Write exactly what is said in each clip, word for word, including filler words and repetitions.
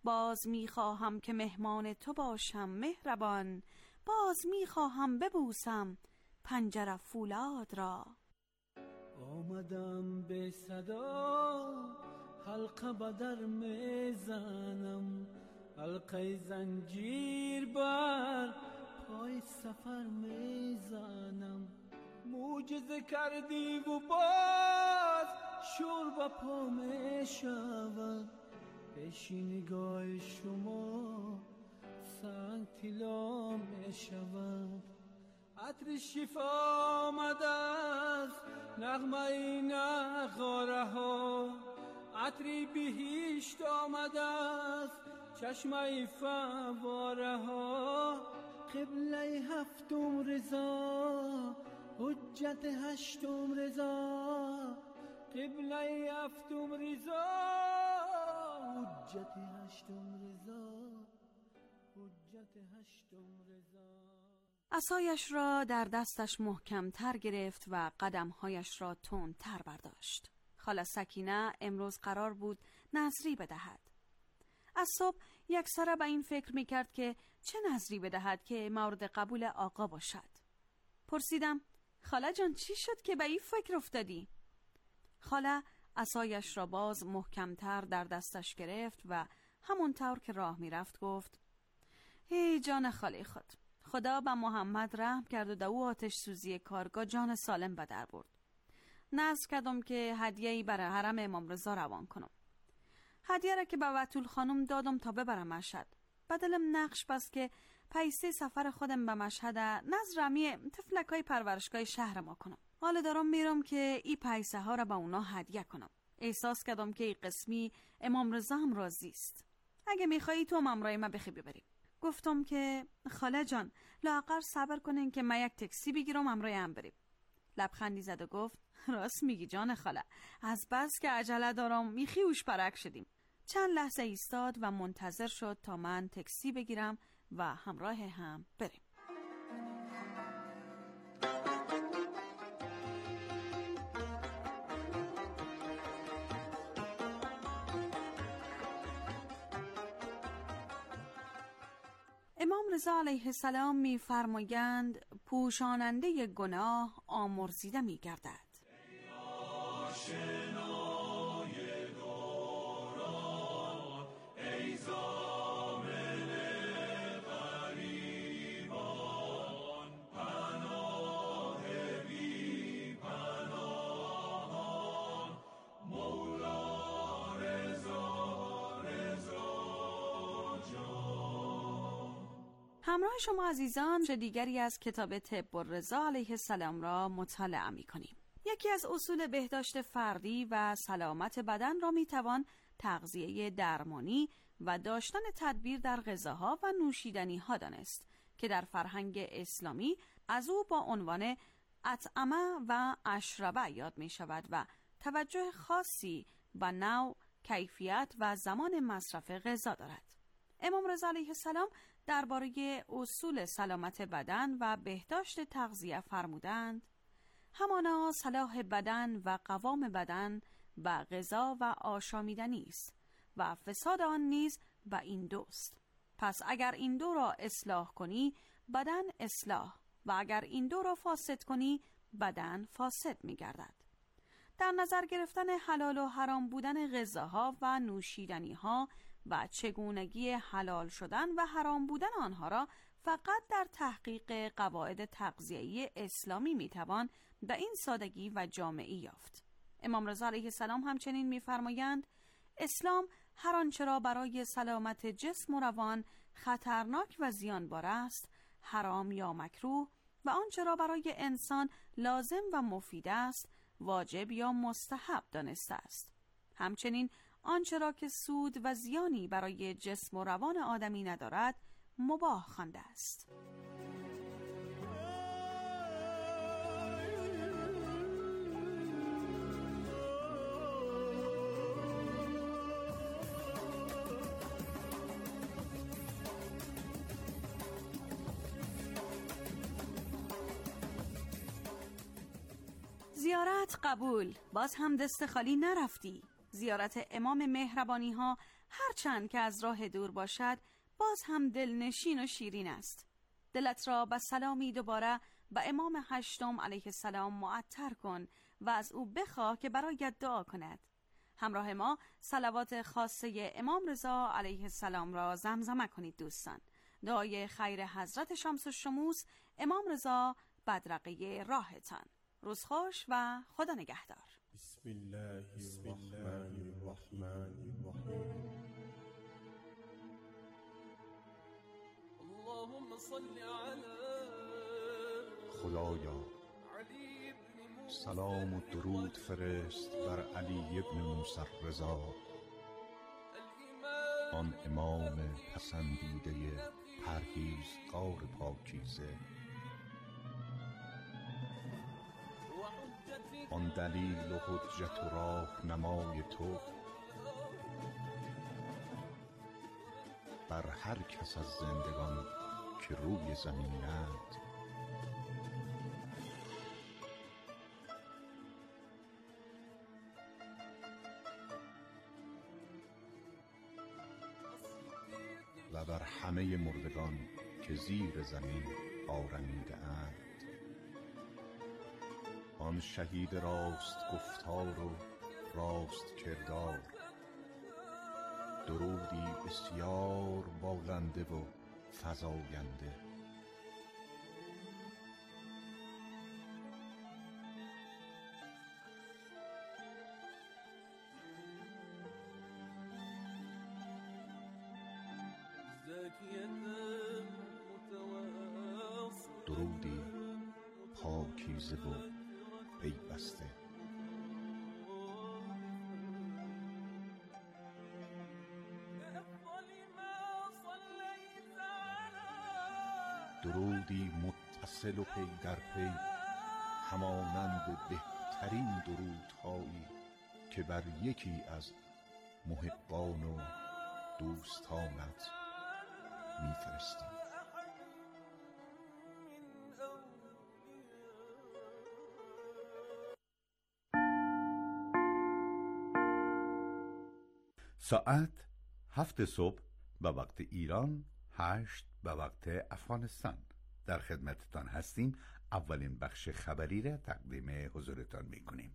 باز میخواهم که مهمان تو باشم مهربان، باز میخواهم ببوسم پنجره فولاد را. آمدم به صدا حلقه بدر میزنم، حلقه زنجیر بر پای سفر میزنم. معجزه کردی و باز شور با پا میشود، پیش نگاه شما سنگ طلا میشود. عطر شفا آمد از نغمه نغاره ها، عطری بهشت آمد از چشمه فواره ها. قبله هفتم رضا حجت هشتم رضا، قبله هفتم رضا حجت هشتم رضا، حجت هشتم رضا. عصایش را در دستش محکم تر گرفت و قدمهایش را تند تر برداشت. خاله سکینه امروز قرار بود نذری بدهد. از صبح یک سره به این فکر میکرد که چه نذری بدهد که مورد قبول آقا باشد. پرسیدم خاله جان چی شد که به این فکر افتادی؟ خاله عصایش را باز محکمتر در دستش گرفت و همونطور که راه میرفت گفت هی جان خاله خود، خدا به محمد رحم کرد و در او آتش سوزی کارگاه جان سالم به در برد. نذر کردم که هدیه‌ای برای حرم امام رضا روان کنم. هدیه را که به بتول خانم دادم تا ببرم مشهد. بدلم نقش بس که پیسه سفر خودم به مشهد نظرمی تفلکای پرورشگاه شهر ما کنم. حالا دارم میرم که این پیسه ها را به اونا هدیه کنم. احساس کردم که این قسمی امام رضا هم راضی است. اگه میخوایی تو هم امرای ما بخی ببریم. گفتم که خاله جان لااقل صبر کنین که من یک تاکسی بگیرم امرای هم بریم. لبخندی زد و گفت راست میگی جان خاله، از بس که عجله دارم میخی اوش پرک شدیم. چند لحظه ایستاد و منتظر شد تا من تاکسی بگیرم و همراه هم بریم. امام رضا علیه السلام می فرمایند پوشاننده گناه آمرزیده می گردد. همراه شما عزیزان چه دیگری از کتاب طب الرضا علیه السلام را مطالعه می کنیم. یکی از اصول بهداشت فردی و سلامت بدن را می توان تغذیه درمانی و داشتن تدبیر در غذاها و نوشیدنی ها دانست که در فرهنگ اسلامی از او با عنوان اطعمه و اشربه یاد می شود و توجه خاصی به نوع، کیفیت و زمان مصرف غذا دارد. امام رضا علیه السلام درباره اصول سلامت بدن و بهداشت تغذیه فرمودند همانا صلاح بدن و قوام بدن به غذا و آشامیدنی است و فساد آن نیز به این دوست. پس اگر این دو را اصلاح کنی بدن اصلاح و اگر این دو را فاسد کنی بدن فاسد می گردد. در نظر گرفتن حلال و حرام بودن غذاها و نوشیدنیها و چگونگی حلال شدن و حرام بودن آنها را فقط در تحقیق قواعد تغذیه‌ای اسلامی میتوان به این سادگی و جامعی یافت. امام رضا علیه السلام همچنین میفرمایند اسلام هر آنچه را برای سلامت جسم و روان خطرناک و زیانبار است حرام یا مکروه و آنچه را برای انسان لازم و مفید است واجب یا مستحب دانسته است. همچنین آنچه را که سود و زیانی برای جسم و روان آدمی ندارد مباح خوانده است. زیارت قبول، باز هم دست خالی نرفتی. زیارت امام مهربانی ها هرچند که از راه دور باشد باز هم دلنشین و شیرین است. دلت را به سلامی دوباره به امام هشتم علیه السلام معطر کن و از او بخواه که برایت دعا کند. همراه ما صلوات خاصه امام رضا علیه السلام را زمزمه کنید دوستان. دعای خیر حضرت شمس الشموس امام رضا بدرقه راهتان. روز خوش و خدا نگهدار. بسم الله الرحمن الرحیم. اللهم صل علی خدایا سلام و درود فرست بر علی ابن موسی رضا، آن امام پسندیده پرهیزگار پاکیزه، آن دلیل و حجت و راهنمای تو بر هر کس از زندگان که روی زمینند. و بر همه مردگان که زیر زمین آرمیده اند. آن شهید راست گفتار و راست کردار، درودی بسیار بالنده و فزاینده. درودی پاکیزه و پیوسته. درودی متصل و پی در پی، همانند بهترین درودهایی که بر یکی از محبان و دوستانت میفرستم. ساعت هفت صبح به وقت ایران، هشت به وقت افغانستان. در خدمتتان هستیم. اولین بخش خبری را تقدیم حضورتان می کنیم.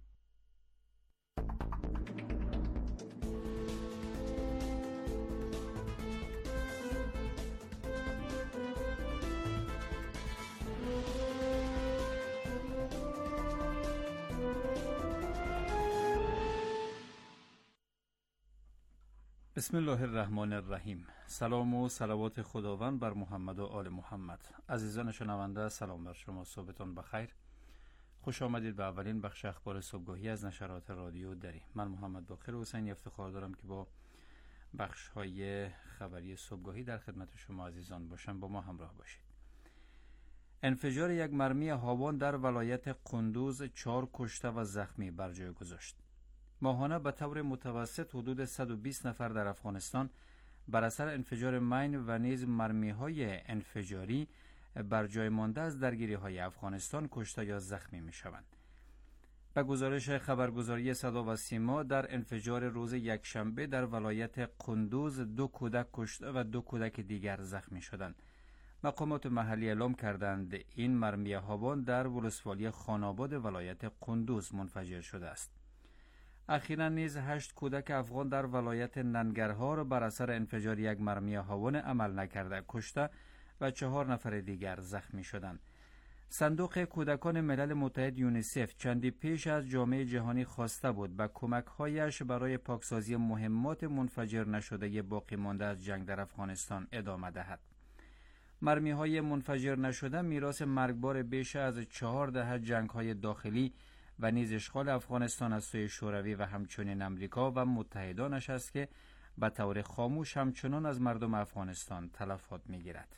بسم الله الرحمن الرحیم. سلام و صلوات خداوند بر محمد و آل محمد. عزیزان شنونده، سلام بر شما، صبحتان بخیر. خوش آمدید به اولین بخش اخبار صبحگاهی از نشرات رادیو دری. من محمد باقر حسینی افتخار دارم که با بخش های خبری صبحگاهی در خدمت شما عزیزان باشم. با ما همراه باشید. انفجار یک مرمی هاون در ولایت قندوز چهار کشته و زخمی بر جای گذاشت. ماهانه به طور متوسط حدود صد و بیست نفر در افغانستان بر اثر انفجار مین و نیز مرمی‌های انفجاری بر جای مانده از درگیری‌های افغانستان کشته یا زخمی می‌شوند. به گزارش خبرگزاری صدا و سیما، در انفجار روز یکشنبه در ولایت قندوز دو کودک کشته و دو کودک دیگر زخمی شدند. مقامات محلی اعلام کردند این مرمی هاون در ولسوالی خاناباد ولایت قندوز منفجر شده است. اخیراً نیز هشت کودک افغان در ولایت ننگرهار بر اثر انفجار یک مرمی هاون عمل نکرده کشته و چهار نفر دیگر زخمی شدند. صندوق کودکان ملل متحد یونیسف چندی پیش از جامعه جهانی خواسته بود به کمک‌هایش برای پاکسازی مهمات منفجر نشده باقی مانده از جنگ در افغانستان ادامه دهد. مرمی‌های منفجر نشده میراث مرگبار بیش از چهار دهه جنگ‌های داخلی و نیز اشغال افغانستان از سوی شوروی و همچنین امریکا و متحدانش است که به طور خاموش همچنان از مردم افغانستان تلفات می‌گیرد.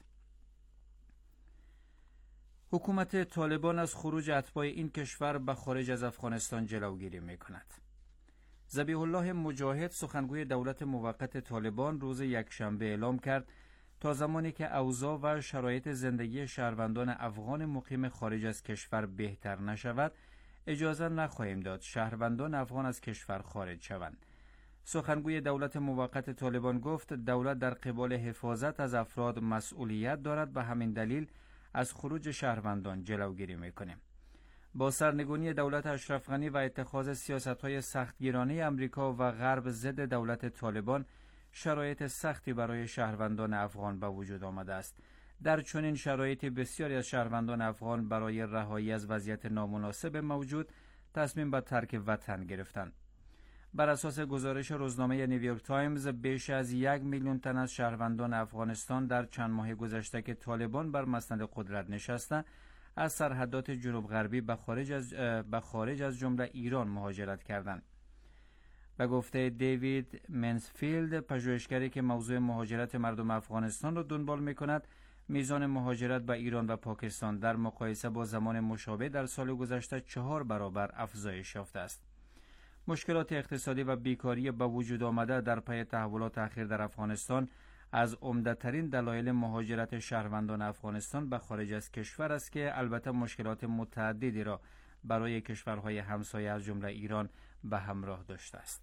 حکومت طالبان از خروج اتباع این کشور به خارج از افغانستان جلوگیری می‌کند. ذبیح الله مجاهد، سخنگوی دولت موقت طالبان، روز یکشنبه اعلام کرد تا زمانی که اوضاع و شرایط زندگی شهروندان افغان مقیم خارج از کشور بهتر نشود، اجازه نخواهیم داد شهروندان افغان از کشور خارج شوند. سخنگوی دولت موقت طالبان گفت دولت در قبال حفاظت از افراد مسئولیت دارد، به همین دلیل از خروج شهروندان جلوگیری میکنه. با سرنگونی دولت اشرف غنی و اتخاذ سیاست‌های سختگیرانه امریکا و غرب ضد دولت طالبان، شرایط سختی برای شهروندان افغان به وجود آمده است. در چنین شرایطی بسیاری از شهروندان افغان برای رهایی از وضعیت نامناسب موجود تصمیم به ترک وطن گرفتند. بر اساس گزارش روزنامه نیویورک تایمز، بیش از یک میلیون تن از شهروندان افغانستان در چند ماه گذشته که طالبان بر مسند قدرت نشسته، از سرحدات جنوب غربی به خارج از به خارج از جمله ایران مهاجرت کردند. به گفته دیوید منسفیلد، پژوهشگری که موضوع مهاجرت مردم افغانستان را دنبال می‌کند، میزان مهاجرت به ایران و پاکستان در مقایسه با زمان مشابه در سال گذشته چهار برابر افزایش یافته است. مشکلات اقتصادی و بیکاری به وجود آمده در پی تحولات اخیر در افغانستان از عمده‌ترین دلایل مهاجرت شهروندان افغانستان به خارج از کشور است که البته مشکلات متعددی را برای کشورهای همسایه از جمله ایران به همراه داشته است.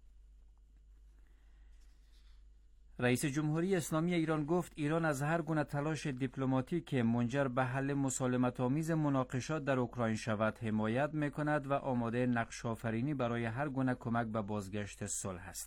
رئیس جمهوری اسلامی ایران گفت ایران از هر گونه تلاش دیپلماتیک که منجر به حل مسالمت‌آمیز مناقشات در اوکراین شود حمایت می‌کند و آماده نقش‌آفرینی برای هر گونه کمک به بازگشت صلح است.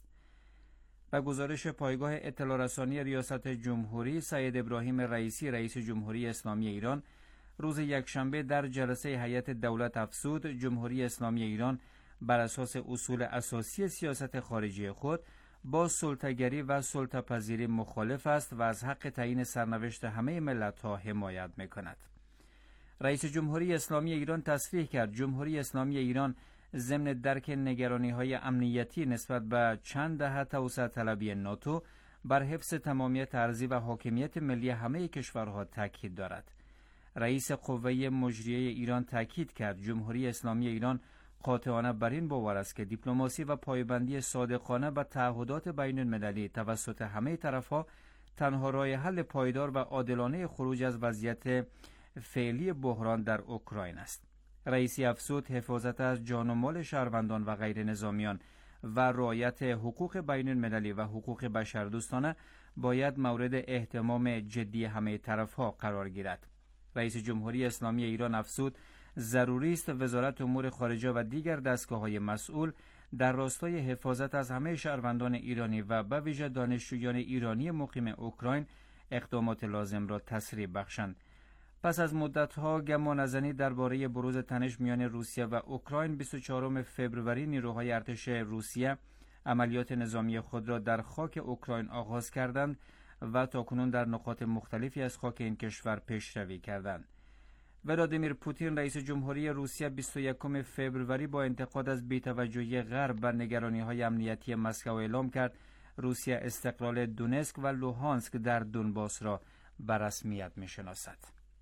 به گزارش پایگاه اطلاع رسانی ریاست جمهوری، سید ابراهیم رئیسی رئیس جمهوری اسلامی ایران روز یکشنبه در جلسه هیئت دولت افزود جمهوری اسلامی ایران بر اساس اصول اساسی سیاست خارجی خود با سلطه‌گری و سلطه‌پذیری مخالف است و از حق تعیین سرنوشت همه ملت‌ها حمایت می‌کند. رئیس جمهوری اسلامی ایران تصریح کرد جمهوری اسلامی ایران ضمن درک نگرانی‌های امنیتی نسبت به چند دهه توسعه طلبی ناتو بر حفظ تمامیت ارضی و حاکمیت ملی همه کشورها تاکید دارد. رئیس قوه مجریه ایران تاکید کرد جمهوری اسلامی ایران قاطعانه بر این باور است که دیپلماسی و پایبندی صادقانه به تعهدات بین المللی توسط همه طرف‌ها تنها راه حل پایدار و عادلانه خروج از وضعیت فعلی بحران در اوکراین است. رئیسی افزود حفاظت از جان و مال شهروندان و غیر نظامیان و رعایت حقوق بین المللی و حقوق بشردوستانه باید مورد اهتمام جدی همه طرف‌ها قرار گیرد. رئیس جمهوری اسلامی ایران افزود ضروری است وزارت امور خارجه و دیگر دستگاه‌های مسئول در راستای حفاظت از همه شهروندان ایرانی و به ویژه دانشجویان ایرانی مقیم اوکراین اقدامات لازم را تسریع بخشند. پس از مدت‌ها گمانه‌زنی درباره بروز تنش میان روسیه و اوکراین، بیست و چهارم فوریه نیروهای ارتش روسیه عملیات نظامی خود را در خاک اوکراین آغاز کردند و تاکنون در نقاط مختلفی از خاک این کشور پیشروی کردند. ولادیمیر پوتین رئیس جمهوری روسیه بیست و یکم فوریه با انتقاد از بی‌توجهی غرب بر نگرانی‌های امنیتی مسکو اعلام کرد روسیه استقلال دونسک و لوهانسک در دونباس را به رسمیت می‌شناسد.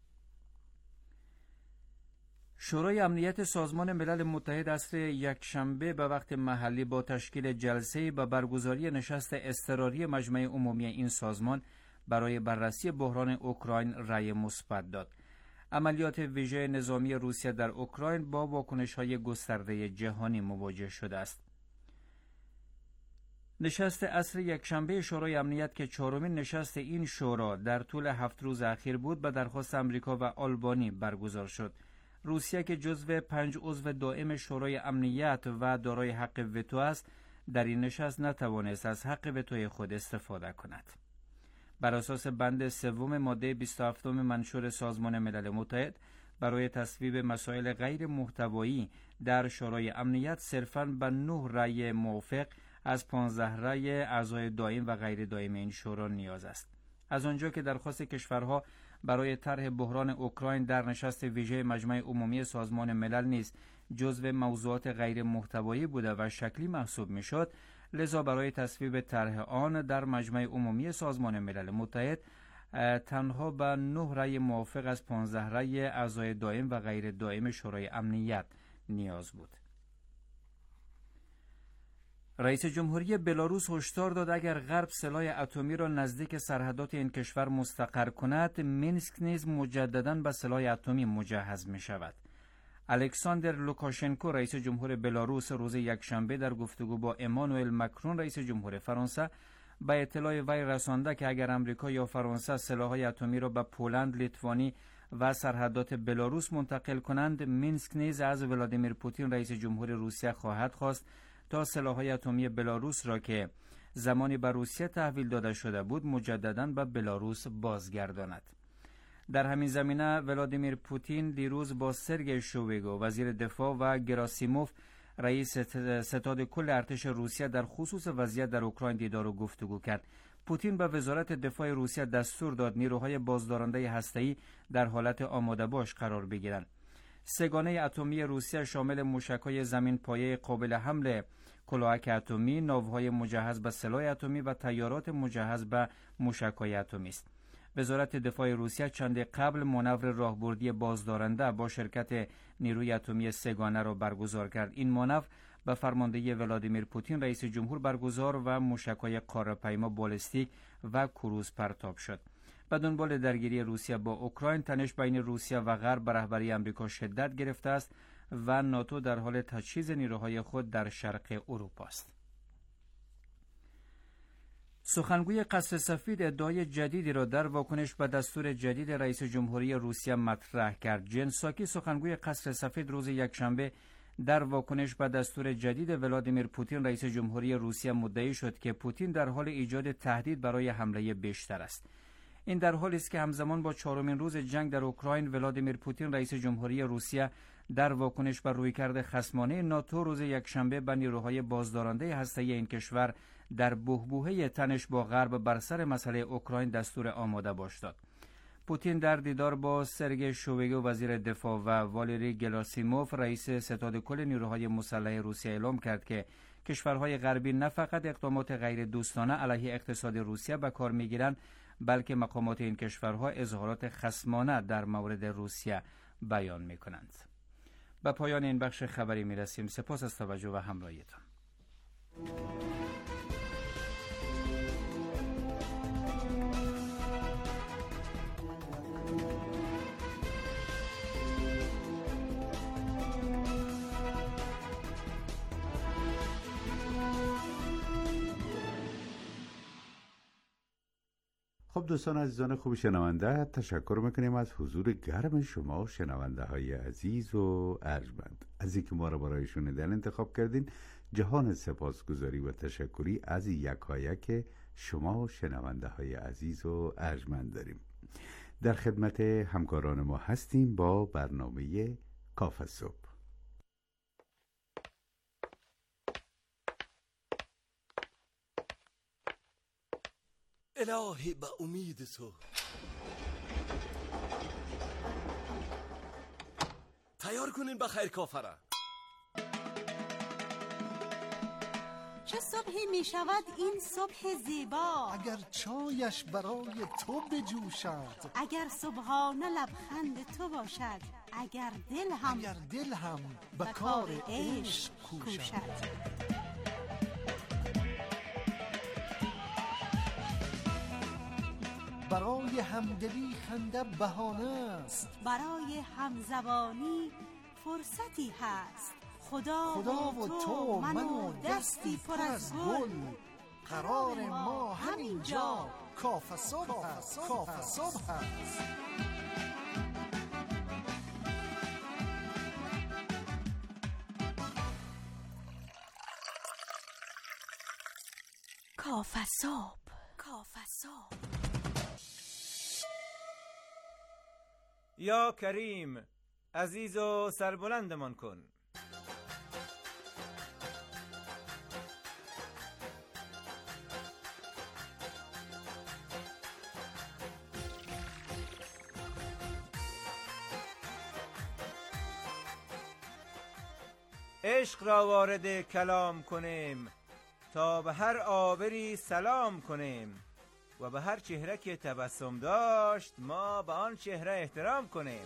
شورای امنیت سازمان ملل متحد عصر یکشنبه به وقت محلی با تشکیل جلسه‌ای به برگزاری نشست اضطراری مجمع عمومی این سازمان برای بررسی بحران اوکراین رأی مثبت داد. عملیات ویژه نظامی روسیه در اوکراین با واکنش‌های گسترده جهانی مواجه شده است. نشست عصر یکشنبه شورای امنیت که چهارمین نشست این شورا در طول هفت روز اخیر بود، به درخواست امریکا و آلبانی برگزار شد. روسیه که جزو پنج عضو دائم شورای امنیت و دارای حق وتو است، در این نشست نتوانست از حق وتوی خود استفاده کند. بر اساس بند سوم ماده بیست و هفت منشور سازمان ملل متحد، برای تصویب مسائل غیر محتوایی در شورای امنیت صرفاً به نه رأی موافق از پانزده رأی اعضای دائم و غیر دائم این شورا نیاز است. از آنجا که درخواست کشورها برای طرح بحران اوکراین در نشست ویژه مجمع عمومی سازمان ملل نیز جزو موضوعات غیر محتوایی بوده و شکلی محسوب میشد، لذا برای تصویب طرح آن در مجمع عمومی سازمان ملل متحد تنها به نه رأی موافق از پانزده رأی اعضای دائم و غیر دائم شورای امنیت نیاز بود. رئیس جمهوری بلاروس هشدار داد اگر غرب سلاح اتمی را نزدیک سرحدات این کشور مستقر کند، مینسک نیز مجدداً به سلاح اتمی مجهز می شود. الکساندر لوکاشنکو رئیس جمهور بلاروس روز یکشنبه در گفتگو با امانوئل مکرون رئیس جمهور فرانسه به اطلاع وی رسانده که اگر امریکا یا فرانسه سلاح‌های اتمی را به پولند، لیتوانی و سرحدات بلاروس منتقل کنند، مینسک نیز از ولادیمیر پوتین رئیس جمهور روسیه خواهد خواست تا سلاح‌های اتمی بلاروس را که زمانی به روسیه تحویل داده شده بود مجدداً به بلاروس بازگرداند. در همین زمینه ولادیمیر پوتین دیروز با سرگئی شویگو وزیر دفاع و گراسیموف رئیس ستاد کل ارتش روسیه در خصوص وضعیت در اوکراین دیدار و گفتگو کرد. پوتین به وزارت دفاع روسیه دستور داد نیروهای بازدارنده هسته‌ای در حالت آماده باش قرار بگیرند. سگانه اتمی روسیه شامل موشک‌های زمین پایه قابل حمل کلاهک اتمی، ناوهای مجهز به سلاح اتمی و تیارات مجهز به موشک‌های اتمی است. وزارت دفاع روسیه چند قبل مانور راهبردی بازدارنده با شرکت نیروی اتمی سگانه را برگزار کرد. این مانور به فرماندهی ولادیمیر پوتین رئیس جمهور برگزار و موشک‌های قاره‌پیما بالستیک و کروز پرتاب شد. به دنبال درگیری روسیه با اوکراین، تنش بین روسیه و غرب به رهبری آمریکا شدت گرفته است و ناتو در حال تجهیز نیروهای خود در شرق اروپا است. سخنگوی قصر سفید ادعای جدیدی را در واکنش به دستور جدید رئیس جمهوری روسیه مطرح کرد. جن ساکی سخنگوی قصر سفید روز یکشنبه در واکنش به دستور جدید ولادیمیر پوتین رئیس جمهوری روسیه مدعی شد که پوتین در حال ایجاد تهدید برای حمله بیشتر است. این در حالی است که همزمان با چهارمین روز جنگ در اوکراین ولادیمیر پوتین رئیس جمهوری روسیه در واکنش بر رویکرد خصمانه ناتو روز یکشنبه به نیروهای بازدارنده هسته‌ای این کشور در بحبوحه تنش با غرب بر سر مسئله اوکراین دستور آماده باش داد. پوتین در دیدار با سرگئی شویگو وزیر دفاع و والری گلاسیموف رئیس ستاد کل نیروهای مسلح روسیه اعلام کرد که کشورهای غربی نه فقط اقدامات غیر دوستانه علیه اقتصاد روسیه به کار می‌گیرند، بلکه مقامات این کشورها اظهارات خصمانه در مورد روسیه بیان می‌کنند. به پایان این بخش خبری می‌رسیم. سپاس از توجه و همراهیتان. خب دوستان عزیزان خوب شنونده، تشکر میکنیم از حضور گرم شما شنونده های عزیز و ارجمند. از اینکه ما را برای شنیدن انتخاب کردین، جهان سپاسگزاری و تشکری از یکایک شما شنونده های عزیز و ارجمند داریم. در خدمت همکاران ما هستیم با برنامه کافه صبح. الهی به امید تو تیار کنین بخیر کافره. چه صبحی می شود این صبح زیبا، اگر چایش برای تو بجوشد، اگر صبحانه لبخند تو باشد، اگر دل هم اگر دل هم به کار عشق کوشد. برای همدلی خنده بهانه است، برای همزبانی فرصتی هست. خدا, خدا و تو من و دستی پر از گل، قرار ما همینجا کافه صبح هست. کافه صبح هست. کافه صبح. کافه صبح. یا کریم، عزیز و سربلندمان کن. عشق را وارد کلام کنیم تا به هر عابری سلام کنیم و به هر چهره که تبسم داشت ما به آن چهره احترام کنیم.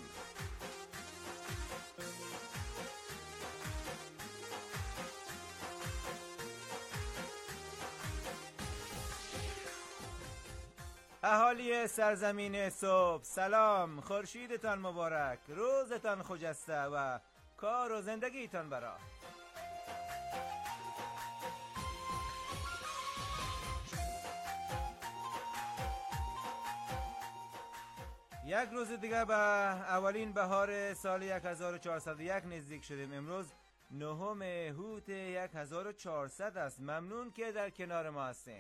اهالی سرزمین صبح، سلام، خورشیدتان مبارک، روزتان خجسته و کار و زندگیتان برا. یک روز دیگه به اولین بهار سال هزار و چهارصد و یک نزدیک شدیم. امروز نهم هوت هزار و چهارصد است. ممنون که در کنار ما هستین.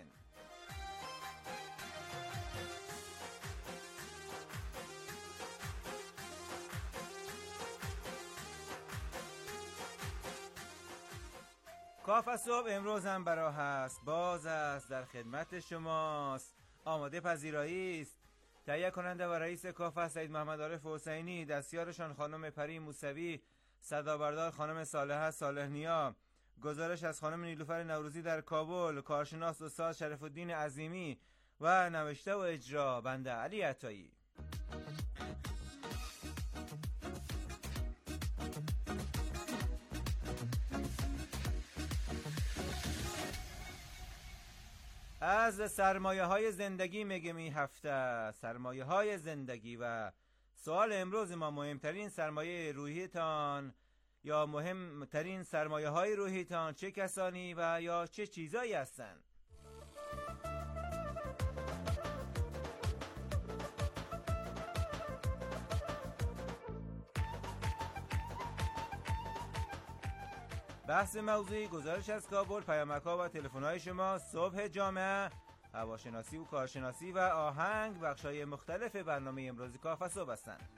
کاف صبح امروز هم برا هست، باز است، در خدمت شماست، آماده پذیرایی است. تهیه کننده و رئیس کاف سید محمد عارف حسینی، دستیارشان خانم پری موسوی، صدابردار خانم صالحه صالح نیا، گزارش از خانم نیلوفر نوروزی در کابل، کارشناس استاد شرف الدین عظیمی و نوشته و اجرا بنده علی عطایی. از سرمایه های زندگی میگم این هفته، سرمایه های زندگی، و سوال امروز ما مهمترین سرمایه روحیتان یا مهمترین سرمایه های روحیتان چه کسانی و یا چه چیزایی هستند؟ بحث موضوعی، گزارش از کابل، پیامک‌ها و تلفن‌های شما، صبح جامعه، هواشناسی و کارشناسی و آهنگ، بخش‌های مختلف برنامه امروز کاف صبح هستند.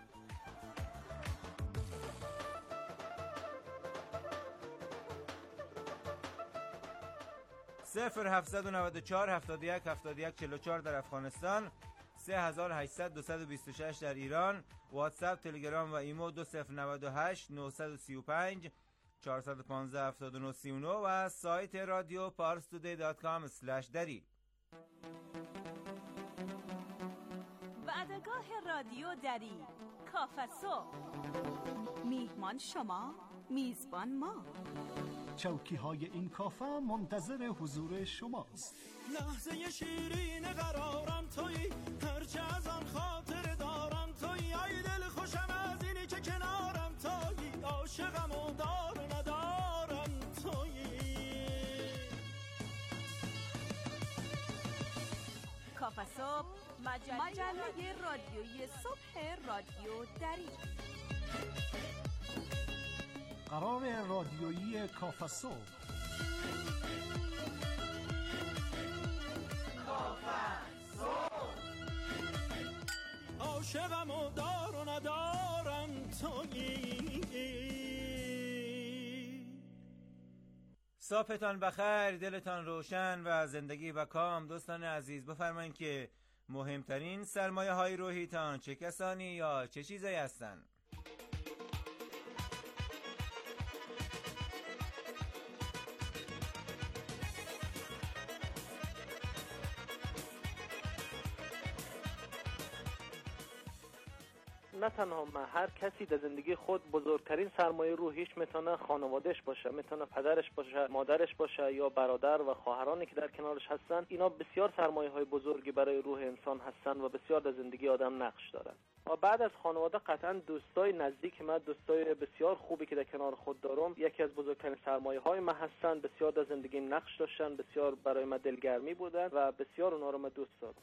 صفر هفتصد و نود و چهار هفتاد و یک هفتاد و یک چهل و چهار در افغانستان، سه هزار و هشتصد دویست و بیست و شش در ایران، واتساپ، تلگرام و ایمو دو صفر نود و هشت نهصد و سی و پنج چهارصد و پانزده هفتاد و نه سی و نه و سایت رادیو پارس تودی دات کام اسلش دری. وعدگاه رادیو دری، کاف صبح. میهمان شما، میزبان ما. چوکی های این کافه منتظر حضور شماست. لحظه شیرین قرارم تویی، هرچه از آن خاطر دارم تویی، ای دل خوشم از اینی که کنارم تویی، عاشقم و دار و ندارم تویی. کاف صبح، مجله, مجله رادیویی صبح رادیو دری. قرار رادیویی کاف صبح. کاف صبح. عاشقم و دار و ندارم تویی. صبحتان بخیر، دلتان روشن و زندگی و کام. دوستان عزیز، بفرمایید که مهمترین سرمایه های روحیتان چه کسانی یا چه چیزایی هستند؟ نه تنها من، هر کسی در زندگی خود بزرگترین سرمایه روحیش میتونه خانوادهش باشه، میتونه پدرش باشه، مادرش باشه یا برادر و خواهرانی که در کنارش هستن. اینا بسیار سرمایه های بزرگی برای روح انسان هستن و بسیار در زندگی آدم نقش دارن. و بعد از خانواده قطعا دوستای نزدیک من، دوستای بسیار خوبی که در کنار خود دارم، یکی از بزرگترین سرمایه های من هستن. بسیار در زندگی نقش داشتن، بسیار برای من دلگرمی بودن و بسیار اونها رو من دوست دارم.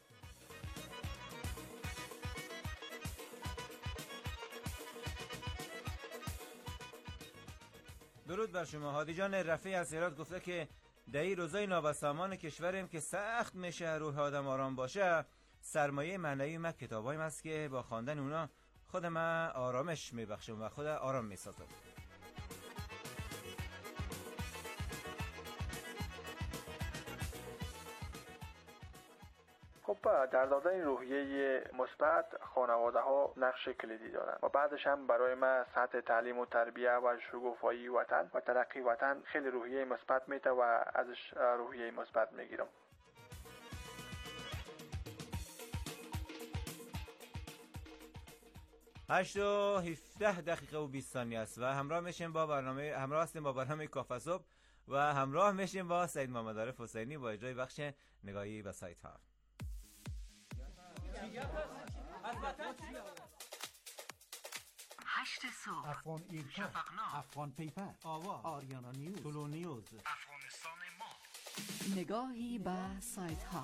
درود بر شما. هادی جان رفیعی از هرات گفته که در این روزای نابسامان کشوریم که سخت میشه روح آدم آرام باشه، سرمایه معنوی من کتابایم است که با خواندن اونا خود من آرامش میبخشم و خود آرام میسازم. خب در دادن روحیه مثبت خانواده ها نقش کلیدی دارند و بعدش هم برای من سطح تعلیم و تربیه و شکوفایی وطن و ترقی وطن خیلی روحیه مثبت میده و ازش روحیه مثبت میگیرم. هشت و هفده دقیقه و بیست ثانیه است و همراه میشیم با برنامه همراه هستیم با برنامه کاف صبح و همراه میشیم با سید محمد عارف حسینی با اجرای بخش نگاهی به سایت ها. هشت هشت صبح، افغان ایرکا، شفقنامه، افغان پیپر، آوا، آریانا نیوز، تولو نیوز، افغانستان ما. نگاهی به سایت ها.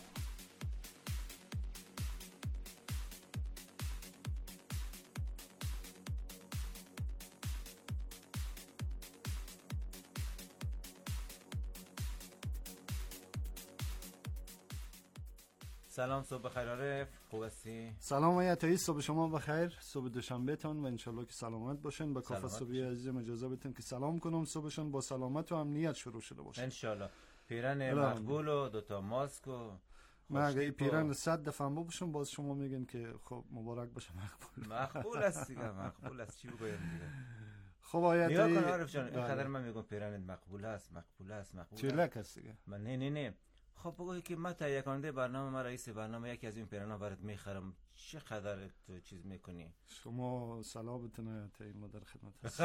سلام، صبح بخیر عارف، خوب هستی؟ سلام آیتایی، صبح شما بخیر، صبح دوشنبه تان و انشالله که سلامت باشین. با کافه صبحی عزیزم اجازه بدین که سلام کنم، صبحشون با سلامت و امنیت شروع شده باشه انشالله. پیرن مقبول و دوتا ماسک و من اگه پیرن صد دفعه بپوشم باز شما میگین که خب مبارک باشه. مقبول مقبول است دیگه، مقبول است، چی بگویم دیگه. خب آیتایی نیا کن عارف جان، اینقدر من میگم پیرن مقبول است، مقبول است، مقبول است. چیلک است دیگه. من نه نه نه خب بگوی که من تهیه کننده برنامه، من رئیس برنامه، یکی از این پیرانا برات میخرم، چقدر تو چیز میکنی؟ شما سلامتون آیتایی، ما در خدمت هست.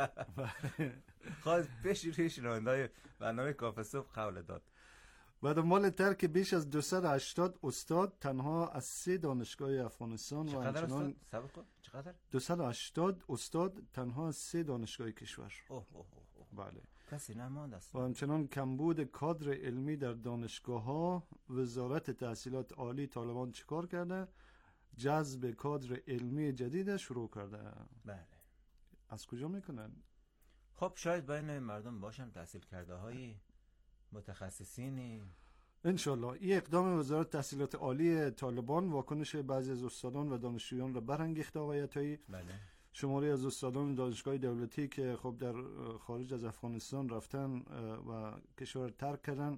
خواهد پیش ریش راندای برنامه کافه صبح قول داد. بعد مال ترک بیش از دویست و هشتاد استاد تنها از سه دانشگاه افغانستان و چقدر همچنان استاد؟ صبر کن، چقدر؟ دویست و هشتاد استاد تنها از سه دانشگاه کشور. اوه اوه اوه. بله. کسی نماند است. و همچنان کمبود کادر علمی در دانشگاه ها. وزارت تحصیلات عالی طالبان چیکار کرده؟ جذب کادر علمی جدید شروع کرده. بله. از کجا میکنن؟ خب شاید بین مردم باشن تحصیل کرده های متخصصینی. انشالله. این اقدام وزارت تحصیلات عالی طالبان واکنش بعضی از استادان و دانشجویان را برانگیخته آقای عطایی. بله. شماری از استادان دانشگاه دولتی که خب در خارج از افغانستان رفتن و کشور ترک کردن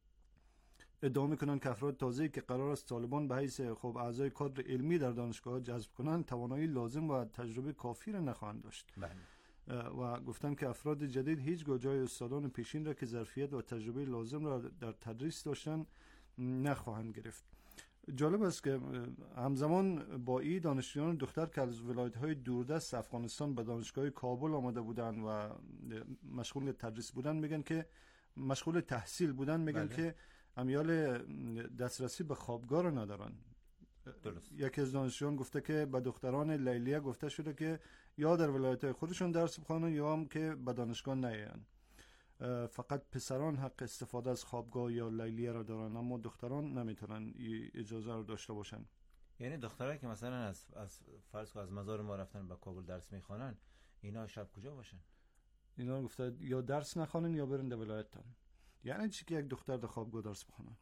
ادعا میکنن که افراد تازه‌ای که قرار است طالبان به حیث خب اعضای کادر علمی در دانشگاه جذب کنند توانایی لازم و تجربه کافی را نخواهند داشت. بله. و گفتن که افراد جدید هیچ جای استادان پیشین را که ظرفیت و تجربه لازم را در تدریس داشتن نخواهند گرفت. جالب است که همزمان با این دانشجویان دختر که از ولایت‌های دوردست افغانستان به دانشگاه کابل آمده بودند و مشغول تدریس بودند میگن که مشغول تحصیل بودند میگن بله. که امیال دسترسی به خوابگاه را ندارن. درست. یکی از دانشجویان گفته که به دختران لیلیه گفته شده که یا در ولایت‌های خودشون درس بخوانن یا هم که به دانشگاه نیاین. فقط پسران حق استفاده از خوابگاه یا لیلیه را دارن، اما دختران نمیتونن این اجازه رو داشته باشن. یعنی دخترایی که مثلا از از فرض کن از مزار ما رفتن به کابل درس میخوانن، اینا شب کجا باشن؟ اینا گفته یا درس نخوانن یا برن در ولایت‌تان. یعنی چی که یک دختر در خوابگاه درس بخونن؟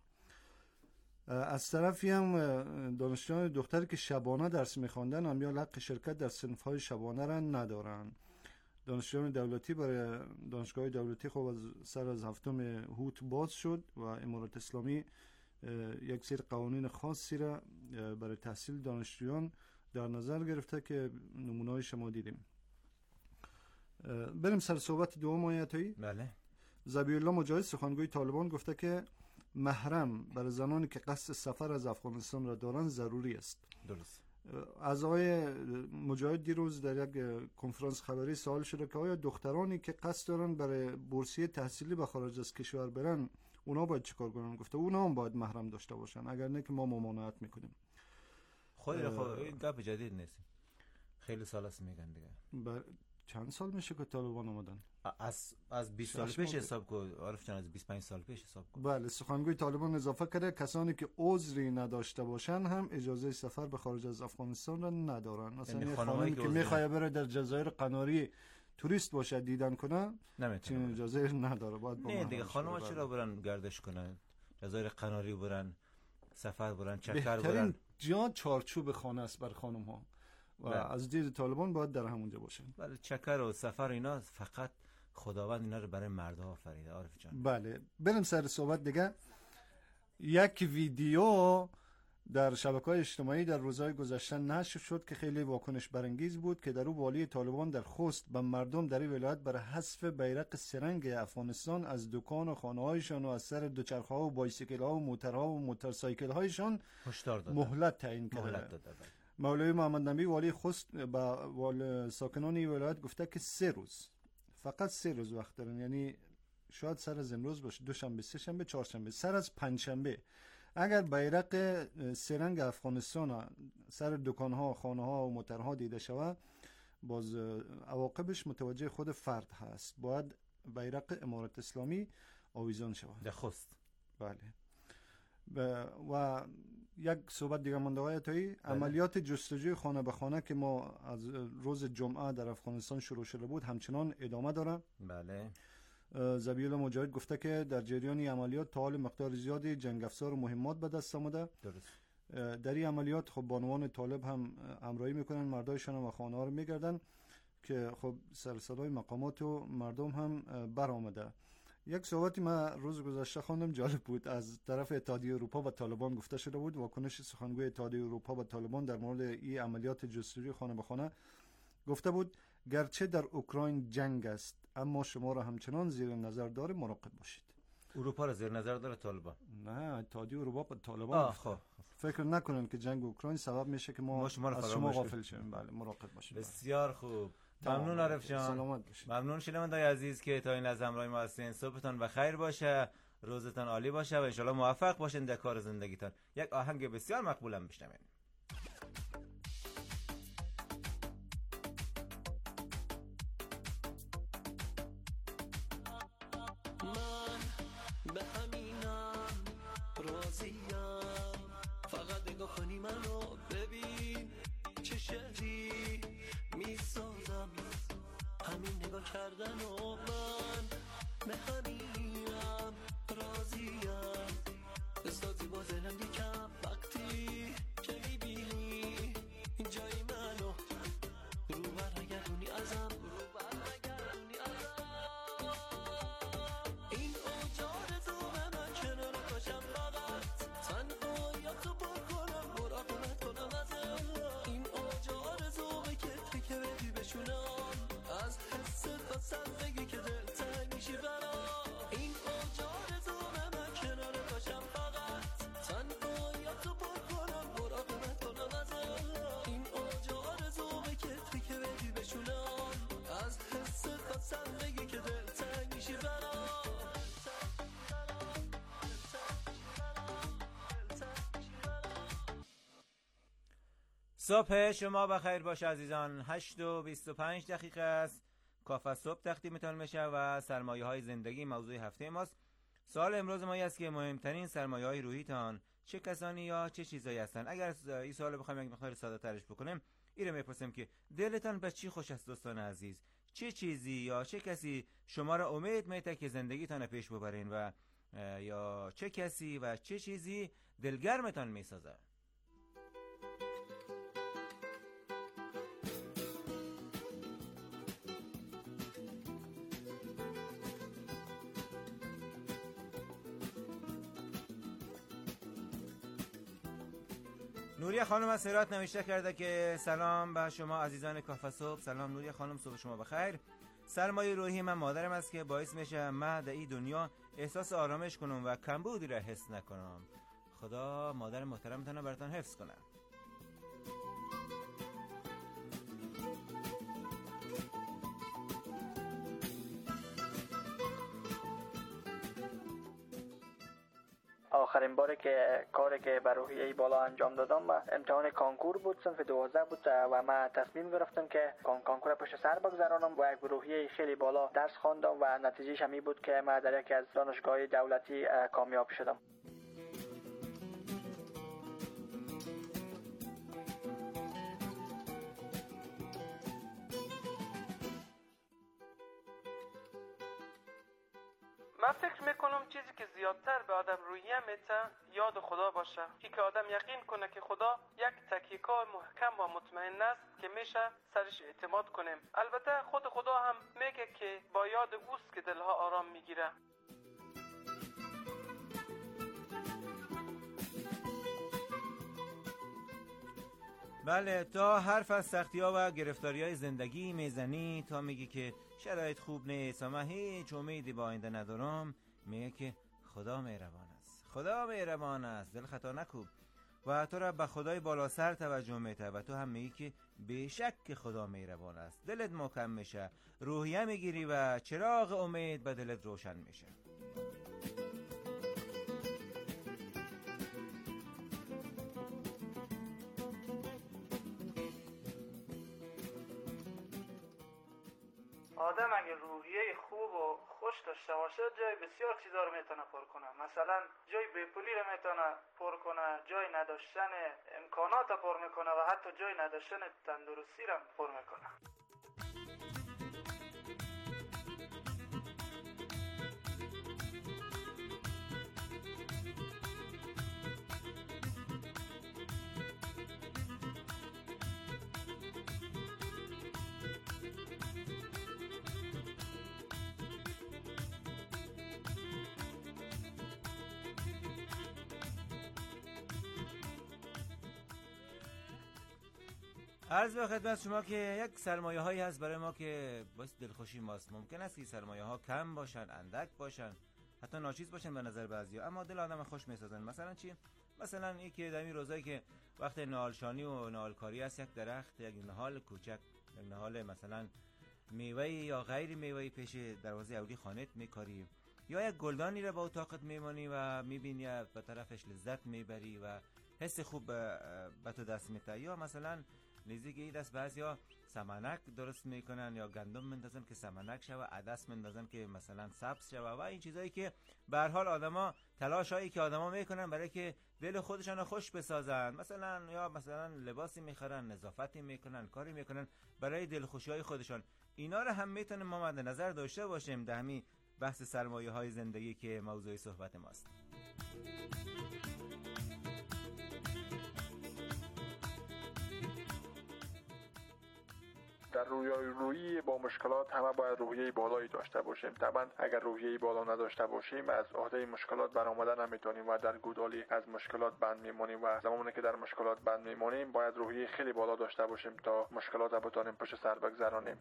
از طرفی هم دانشجویان دختری که شبانه درس میخواندن هم یا حق شرکت در صنف‌های شبانه را ندارن. دانشجویان دولتی برای دانشگاه دولتی خب از سر از هفتم هوت باز شد و امارت اسلامی یک سری قوانین خاصی را برای تحصیل دانشجویان در نظر گرفته که نمونه‌های شما دیدیم. بریم سر صحبت دوم آیتایی. بله. ذبیح الله مجاهد سخنگوی طالبان گفته که محرم برای زنانی که قصد سفر از افغانستان را دارند ضروری است. درست. از آقای مجاهد دیروز در یک کنفرانس خبری سوال شده که آیا دخترانی که قصد دارن برای بورسیه تحصیلی به خارج از کشور برن اونا باید چیکار کنن؟ گفته اونا هم باید محرم داشته باشن، اگر نه که ما ممانعت میکنیم. خود را خود این گپ جدید نیست، خیلی سال است میگن دیگه. بر... چند سال میشه که طالبان آمدن؟ از از بیست سال پیش حساب کن عارف جان، از بیست و پنج سال پیش حساب کن. بله. سخنگوی طالبان اضافه کرده کسانی که عذری نداشته باشن هم اجازه سفر به خارج از افغانستان را ندارن. مثلا یعنی خانمی که میخواد بره در جزایر قناری توریست باشه دیدن کنه نمیتونه، اجازه نداره. باید با نه دیگه خانم‌ها چرا برن گردش کنن، جزایر قناری برن، سفر برن، چکر برن. بهترین جا چارچوب خانه است بر خانم‌ها و بله. از دید طالبان باید در همونجا باشن. بله. چکر و سفر اینا فقط خداوند اینا رو برای مردها آفریده عارف جان. بله. بریم سر صحبت دیگه. یک ویدیو در شبکه‌های اجتماعی در روزهای گذشته نشر شد که خیلی واکنش برانگیز بود که در او والی طالبان در خوست به مردم در این ولایت برای حذف بیرق سرنگ افغانستان از دکان و خانه‌هایشان و از سر دوچرخه‌ها و بایسیکل‌ها و موترها و موتورسایکل‌هایشان هشدار داد. مهلت تعیین کرد. مولوی محمد نبی والی خوست با وال ساکنان این ولایت گفته که سه روز، فقط سه روز وقت دارن، یعنی شاید سر از امروز باشه، دوشنبه، سه شنبه، چهارشنبه، سر از پنجشنبه اگر بیرق سرنگ افغانستان سر دکانها، خانه‌ها و موترها دیده شود باز عواقبش متوجه خود فرد هست. باید بیرق امارت اسلامی آویزان شود. دخست. بله. و یک صحبت دیگه مونده آقای عطایی، عملیات جستجوی خانه به خانه که ما از روز جمعه در افغانستان شروع شده بود همچنان ادامه داره. بله. ذبیح مجاهد گفته که در جریان عملیات تا حال مقدار زیادی جنگ افزار و مهمات به دست آمده. درست. در این عملیات خب بانوان طالب هم همراهی میکنن، مردایشان و خانه ها رو میگردن که خب سر صدای مقامات و مردم هم برآمده. یک صحبتی من روز گذشته خواندم جالب بود، از طرف اتحادیه اروپا و طالبان گفته شده بود. واکنش سخنگوی اتحادیه اروپا و طالبان در مورد این عملیات جستجوی خانه به خانه گفته بود گرچه در اوکراین جنگ است اما شما را همچنان زیر نظر داره، مراقب باشید. اروپا را زیر نظر داره طالبان؟ نه، اتحادیه اروپا و طالبان. خب فکر نکنن که جنگ اوکراین سبب میشه که ما, ما شما از شما غافل شیم. بله، مراقب باشید. بسیار خوب. ممنون عارف جان. سلامت باشید. ممنون شنوندگان عزیز که تا این لحظه همراه ما هستین. صبحتون بخیر باشه، روزتون عالی باشه و ان شاء الله موفق باشین در کار زندگیتون. یک آهنگ بسیار مقبولم بشنوین. من به همینم راضیم، فقط نگاه کنی منو ببین چه شهری میسازم، همین نگاه کردن و من به همینم راضیم. بسازی با دلم یکم وقتی که میبینی جای منو، رو برنگردونی ازم، رو برنگردونی ازم. این اوجار تو به من کنار باشم، فقط تنهاییاتو پر کنم، مراقبت کنم ازم. این اوجار ذوقی که تکه بدی بشونم، از حس خواستندگی که دلتنگ میشی برام. این اوجار تو به من کنار باشم، فقط تنهاییاتو پر کنم، مراقبت کنم ازم. این اوجار ذوقی که تکه بدی بشونم، از حس خواستندگی که دلتنگ میشی برام. صبح شما بخیر باشه عزیزان. هشت و بیست و پنج دقیقه است. کافه صبح تقدیمتان میشه و سرمایه های زندگی موضوع هفته ماست. سوال امروز ما است که مهمترین سرمایه های روحیتان چه کسانی یا چه چیزایی هستند؟ اگر این سوال بخوایم یک مقدار ساده ترش بکنیم، این رو میپرسیم که دلتان به چی خوش است دوستان عزیز؟ چه چیزی یا چه کسی شما را امید میده که زندگیتان پیش ببرین و یا چه کسی و چه چیزی دلگرمتان میسازه؟ نوریه خانم از هرات نوشته کرده که سلام به شما عزیزان کافه صبح. سلام نوریه خانم، صبح شما بخیر. سرمایه روحی من مادرم است که باعث میشه من در این دنیا احساس آرامش کنم و کمبودی را حس نکنم. خدا مادر محترمتان را براتون حفظ کنه. آخرین باری که کاری که بر روحیه بالا انجام دادم و امتحان کانکور بود، صنف دوازده بود و من تصمیم گرفتم که کانکور پشت سر بگذرانم و یک روحیه خیلی بالا درس خواندم و نتیجهش همی بود که من در یکی از دانشگاه دولتی کامیاب شدم. من فکر میکنم چیزی که زیادتر به آدم روحیه میده یاد خدا باشه، که که آدم یقین کنه که خدا یک تکیه‌گاه محکم و مطمئن است که میشه سرش اعتماد کنیم. البته خود خدا هم میگه که با یاد اوست که دلها آرام میگیره. بله، تا حرف از سختی‌ها و گرفتاری‌های زندگی میزنی، تا میگی که شرایط خوب نیست و من هیچ امیدی با آینده ندارم، میگه که خدا مهربان است. خدا مهربان است، دل خطا نکوب. و تو را به خدای بالا سر توجه میده و تو هم میگی که بیشک که خدا مهربان است. دلت محکم میشه، روحیه میگیری و چراغ امید به دلت روشن میشه. آدم اگه روحیه خوب و خوش داشته باشه جای بسیار چیزا رو میتونه پر کنه. مثلا جای بیپولی رو میتونه پر کنه، جای نداشتن امکانات رو پر میکنه و حتی جای نداشتن تندرستی رو پر میکنه. عرض به خدمت شما که یک سرمایه هایی هست برای ما که باعث دلخوشی ماست. ممکن است که سرمایه ها کم باشن، اندک باشن، حتی ناچیز باشن به نظر بعضیا، اما دل آدم خوش میسازن. مثلا چی؟ مثلا این که در این روزایی که وقت نهالشانی و نهالکاری است، یک درخت، یک نهال کوچک، یک نهال مثلا میوه یا غیر میوه پیش دروازه اولی خانت میکاری، یا یک گلدانی را با اتاقت میمانی و میبینی به طرفش لذت میبری و حس خوب به تو دست میده. یا مثلا نزدیک این دست بعضیا سمنک درست میکنن یا گندم مندازن که سمنک شوه، عدس مندازن که مثلا سبز شوه و این چیزایی که به هر حال آدما تلاشایی که آدما میکنن برای که دل خودشان خوش بسازن. مثلا یا مثلا لباسی میخرن، نظافتی میکنن، کاری میکنن برای دلخوشی‌های خودشان. اینا رو هم میتونیم ما مد نظر داشته باشیم در همین بحث سرمایه های زندگی که موضوع صحبت ماست. در رویارویی با مشکلات همه باید روحیه بالایی داشته باشیم. طبعا اگر روحیه بالا نداشته باشیم از عهده مشکلات برآمده نمیتونیم و در گودالی از مشکلات بند میمونیم و زمانی که در مشکلات بند میمونیم باید روحیه خیلی بالا داشته باشیم تا مشکلات رو بتونیم پشت سر بگذرانیم.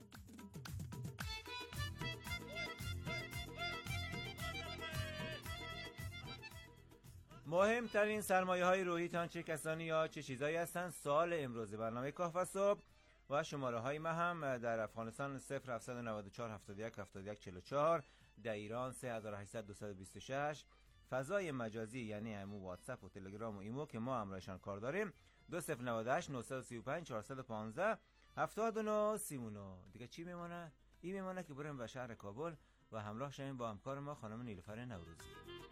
مهمترین سرمایه های روحیتان چه کسانی یا چه چیزایی هستند؟ سوال امروز برنامه کافه صبح و شماره های ما هم در افغانستان صفر هفت نه چهار هفتاد و یک هفتاد و یک چهل و چهار، در ایران سه هزار و هشتصد دویست و بیست و شش، فضای مجازی یعنی همون واتساپ و تلگرام و ایمو که ما همراهشان کار داریم دو صفر نه هشت نه سه پنج چهار یک پنج هفتاد و نه سی و نه. دیگه چی میمونه؟ این میمونه که بریم به شهر کابل و همراه شویم با همکار ما خانم نیلوفر نوروزی.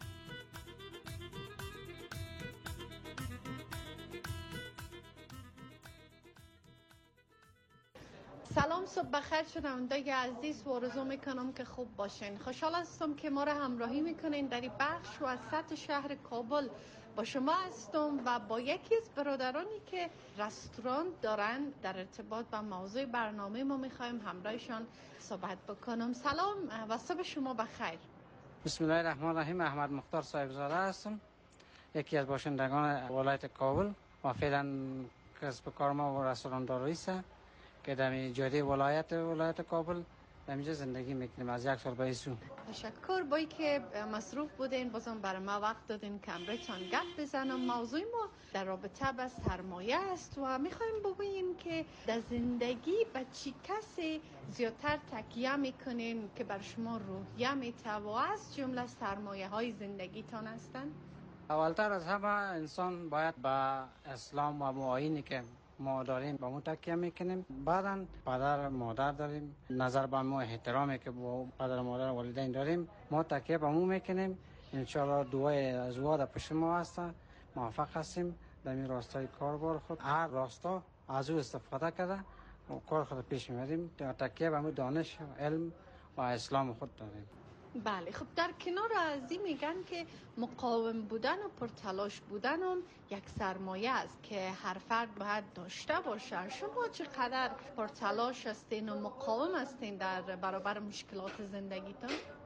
سلام، صبح بخیر شنوندگان عزیز و آرزو میکنم که خوب باشین. خوشحال هستم که ما را همراهی میکنین در این بخش وسط شهر کابل. با شما هستم و با یکی از برادرانی که رستوران دارن در ارتباط با موضوع برنامه ما میخوایم همراهشان صحبت بکنم. سلام و صبح شما بخیر. بسم الله الرحمن الرحیم. احمد مختار صاحب زاده هستم، یکی از باشندگان ولایت کابل و فعلا کسب کار ما و رستوران داری است که در جاده ولایت ولایت کابل در اینجا زندگی میکنیم از یک سال به سو. تشکر. بایی که مصروف بودین بازم برای ما وقت دادین که امروزتان گپ بزنم. موضوع ما در رابطه با سرمایه است و میخوایم بگوییم که در زندگی به چی کسی زیادتر تکیه میکنین که بر شما روحیه میته و از جمله سرمایه های زندگیتان هستن؟ اولتر از همه انسان باید با اسلام و معاینی که ما داریم با مو تکیه میکنیم. بعدا پدر مادر داریم، نظر با ما احترامی که با پدر مادر والدین داریم ما تکیه با مو میکنیم. انشاءالله دعای از او در پشت ما هست. موفق هستیم در این راستای کاربار خود هر راستا از او استفاده کرده و کار خود پیش میبریم. تکیه با مو دانش علم و اسلام خود داریم. بله، خب در کنار از این میگن که مقاوم بودن و پرتلاش بودن هم یک سرمایه است که هر فرد باید داشته باشه. شما چقدر پرتلاش هستین و مقاوم هستین در برابر مشکلات زندگیتان؟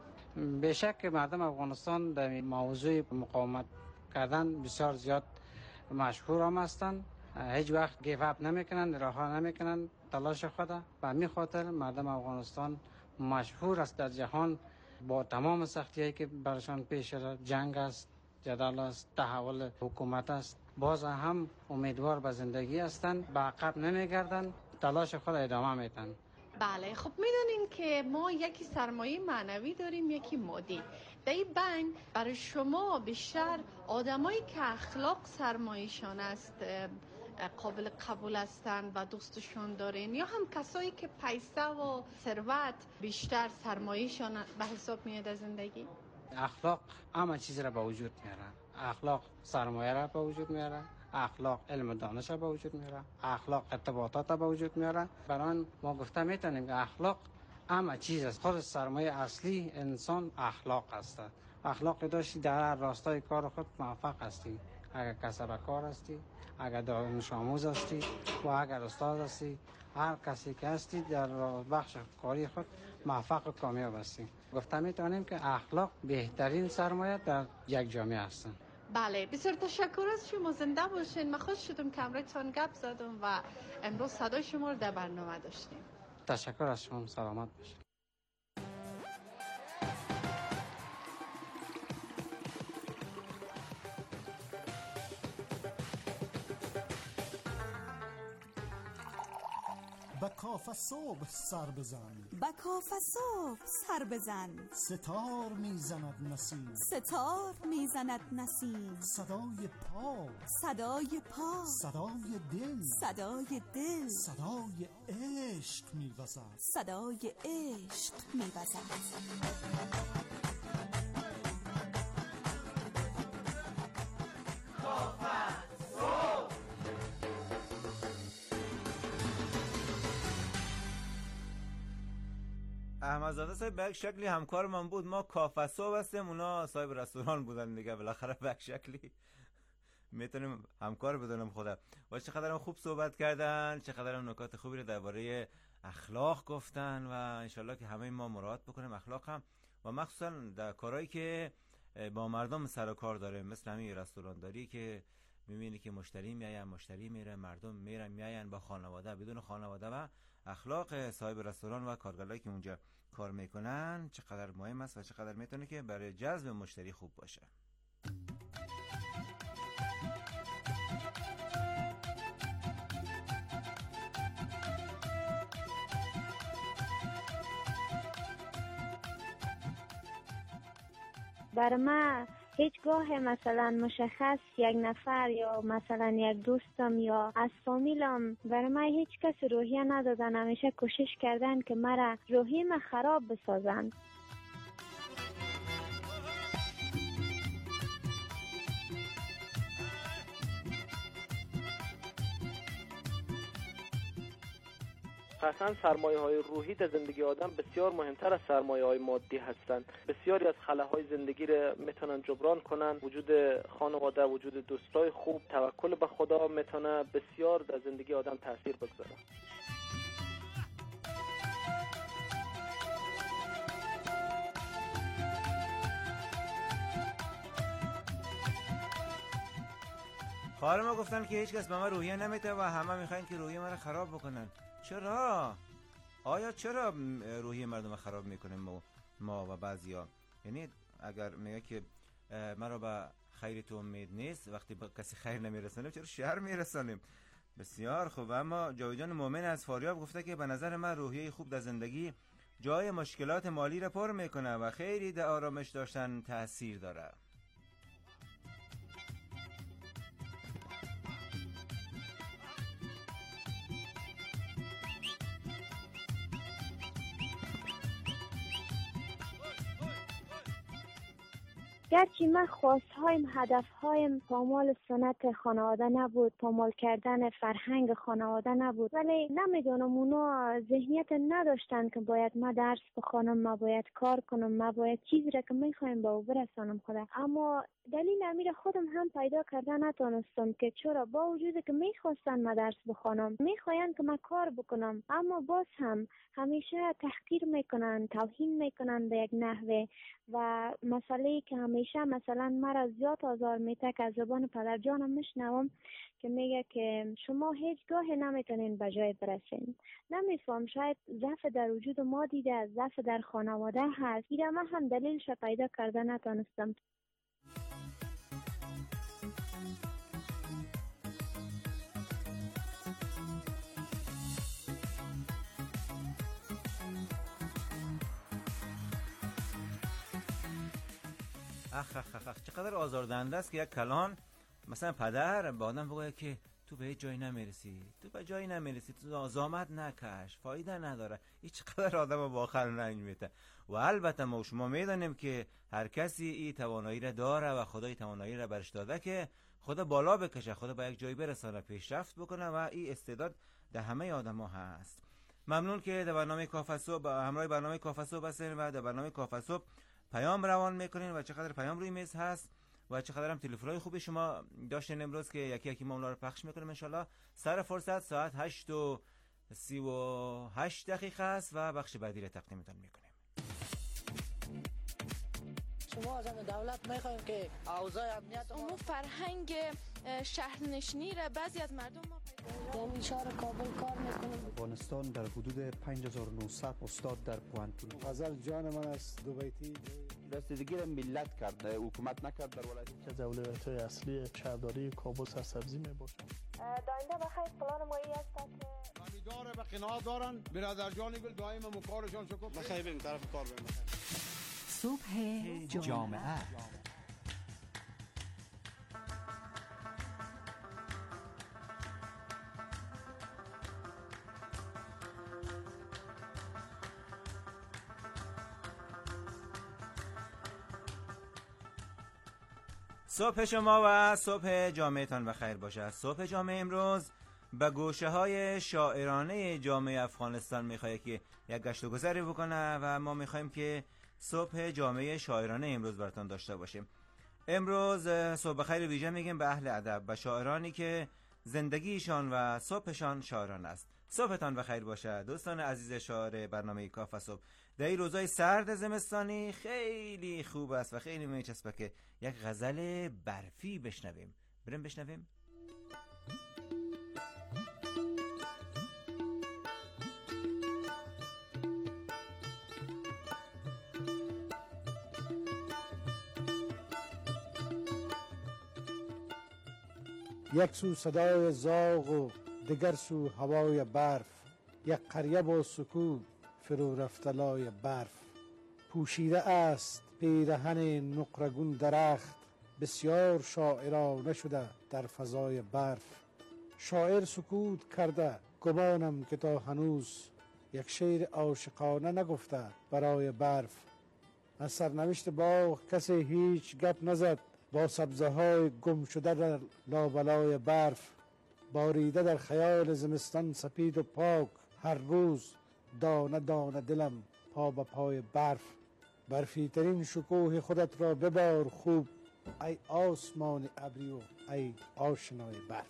به شک مردم افغانستان در موضوع مقاومت کردن بسیار زیاد مشهور هم هستند. هیچ وقت گیو اپ نمیکنن، رها نمیکنن تلاش خود. و همین خاطر مردم افغانستان مشهور است در جهان با تمام سختی‌هایی که برشان پیش شده، جنگ است، جدال است، تحول حکومت است، باز هم امیدوار به زندگی هستند، به عقب نمیگردند، تلاش خود ادامه میدن. بله، خب میدونین که ما یکی سرمایه معنوی داریم، یکی مادی. در این بین برای شما بیشتر آدمایی که اخلاق سرمایه‌شان است قابل قبول هستند و دوستشون دارین، یا هم کسایی که پیسه و ثروت بیشتر سرمایه‌شان به حساب میاد از زندگی؟ اخلاق همه چیز را به وجود میاره. اخلاق سرمایه را به وجود میاره، اخلاق علم و دانش را به وجود میاره، اخلاق ارتباطات را به وجود میاره. برای ما گفته میتونیم که اخلاق همه چیز است. خود سرمایه اصلی انسان اخلاق است. اخلاق داشتی در راستای کار خود موفق هستی. اگر کسب کار هستی، اگر دانش آموز هستی و اگر استاد هستی، هر کسی که هستی در بخش کاری خود موفق و کامیاب هستی. گفته میتونیم که اخلاق بهترین سرمایه در یک جامعه هستند. بله، بسیار تشکر از شما. زنده باشین. من خوش شدم که امروزتان گپ زدم و امروز صدای شما رو در برنامه داشتیم. تشکر از شما. سلامت باشید. با کاف صبح سر بزن، با کاف صبح سر بزن، ستار میزند نسیم، ستار میزند نسیم، صدای پا، صدای پا، صدای دل، صدای دل، صدای عشق میوزد، صدای عشق میوزد. احمدزاده صاحب بک شکلی همکار من بود، ما کافه صبح هستیم، اونا صاحب رستوران بودن دیگه. بالاخره بک شکلی میتونیم همکار بدونم خدا. و چقدرم خوب صحبت کردن، چقدرم نکات خوبی رو درباره اخلاق گفتن و انشالله که همه ما مراعات بکنیم اخلاق هم، و مخصوصا در کارهایی که با مردم سر و کار داره، مثل همین رستوران داری که میبینی که مشتری میاین، مشتری میره، مردم میرن میاین با خانواده، بدون خانواده و اخلاق صاحب رستوران و کارگرایی که اونجا کار میکنن چقدر مهم است و چقدر میتونه که برای جذب مشتری خوب باشه. برای من هیچگاه مثلا مشخص یک نفر یا مثلا یک دوستم یا از فامیلم برای من هیچ کس روحیه ندادن. همیشه کوشش کردن که مرا روحیم خراب بسازن. قطعا سرمایه های روحی در زندگی آدم بسیار مهمتر از سرمایه های مادی هستند. بسیاری از خلاهای زندگی را میتونن جبران کنن. وجود خانواده، وجود دوستای خوب، توکل به خدا میتونه بسیار در زندگی آدم تاثیر بگذاره. خواهر ما گفتن که هیچ کس به ما روحیه نمیده و همه میخواین که روحیه ما رو خراب بکنن. چرا؟ آیا چرا روحی مردم خراب میکنیم ما, ما و بعضیا؟ یعنی اگر میگه که مرا به خیر تو امید نیست، وقتی به کسی خیر نمیرسانیم چرا شر میرسانیم؟ بسیار خوب. اما جاویدان مومن از فاریاب گفته که به نظر من روحیه خوب در زندگی جای مشکلات مالی را پر میکنه و خیلی در آرامش داشتن تاثیر داره. گرچه من خواستهایم، هدفهایم پامال سنت خانواده نبود، پامال کردن فرهنگ خانواده نبود، ولی نمیدونم اونا ذهنیت نداشتن که باید ما درس بخونم، ما باید کار کنم، ما باید چیزی را که میخوایم با او برسانم خدا. اما دلیل امیر خودم هم پیدا کردن نتونستم که چرا با وجودی که میخواستن ما درس بخونم، میخواین که ما کار بکنم، اما باز هم همیشه تحقیر میکنن، توهین میکنن به یک نحوه. و مسئله که همیشه مثلا مرا زیاد آزار میده که از زبان پدر جانم میشنوم که میگه که شما هیچگاه نمیتونین به جای برسین. نمیفهم، شاید ضعف در وجود ما دیده، ضعف در خانواده هست. ایده من هم دلیلش پیدا کرده نتونستم. اخ اخ اخ اخ چقدر آزاردهنده است که یک کلان مثلا پدر به آدم بگه که تو به جایی نمیرسی، تو به جایی نمیرسی، تو زامت نکش، فایده نداره. هیچ قدر آدم با آخر رنج میته. و البته ما شما میدانیم که هر کسی این توانایی را داره و خدای توانایی را برش داده که خدا بالا بکشه، خدا به یک جایی برسانه، پیشرفت بکنه و این استعداد در همه آدم ها هست. ممنون که در برنامه کافه صبح همراه برنامه کافه صبح هستین و در برنامه کافه صبح پیام روان میکنین و چقدر پیام روی میز هست و چقدر هم تلفن‌های خوبی شما داشتین امروز که یکی یکی ما اونا رو پخش میکنیم ان شاءالله. سر فرصت ساعت هشت و سی و هشت دقیقه است و بخش بعدی را تقدیمتان میکنیم. شما از دولت میخوایم که اوضاع امنیت امور فرهنگ شهرنشینی را بعضی از مردم ما یعنی شهر کابل کار میکنیم. افغانستان در حدود پنج هزار و نهصد استاد در پوهنتون. غزل جان من است دو بیتی رسیدگی را ملت کرد، حکومت نکرد در ولایت. که از اولویت‌های اصلی شهرداری کابل سرسبزی میباشد. داینده بخیر پلان مایی است که خریدار به قناعت دارن برادر جانی گل دائم مکارشان شکر بخیر بریم طرف کار بریم. صبح جامعه صبح شما و صبح جامعهتان بخیر باشه. صبح جامعه امروز به گوشه های شاعرانه جامعه افغانستان میخواد که یک گشت و گذری بکنه و ما میخوایم که صبح جامعه شاعرانه امروز براتون داشته باشیم. امروز صبح بخیر ویژه میگیم به اهل ادب، به شاعرانی که زندگیشان و صبحشان شاعران است. صبحتان بخیر باشه دوستان عزیز شاعر برنامه کافه صبح. در این روزهای سرد زمستانی خیلی خوب است و خیلی میچسبه که یک غزل برفی بشنویم. بریم بشنویم. یک سو صدای زاغ و دگر سو هوای برف، یک قریه با سکوت فرو رفتلای برف. پوشیده است پیرهن نقرگون درخت، بسیار شاعرانه شده در فضای برف. شاعر سکوت کرده گمانم که تا هنوز یک شعر عاشقانه نگفته برای برف. از سرنوشت باغ کسی هیچ گپ نزد، با سبزه های گم شده در لابلای برف. باریده در خیال زمستان سپید و پاک، هر روز دانه دانه دلم پا به پای برف. برفی ترین شکوه خودت را ببار خوب، ای آسمان ابری و ای آشنای برف.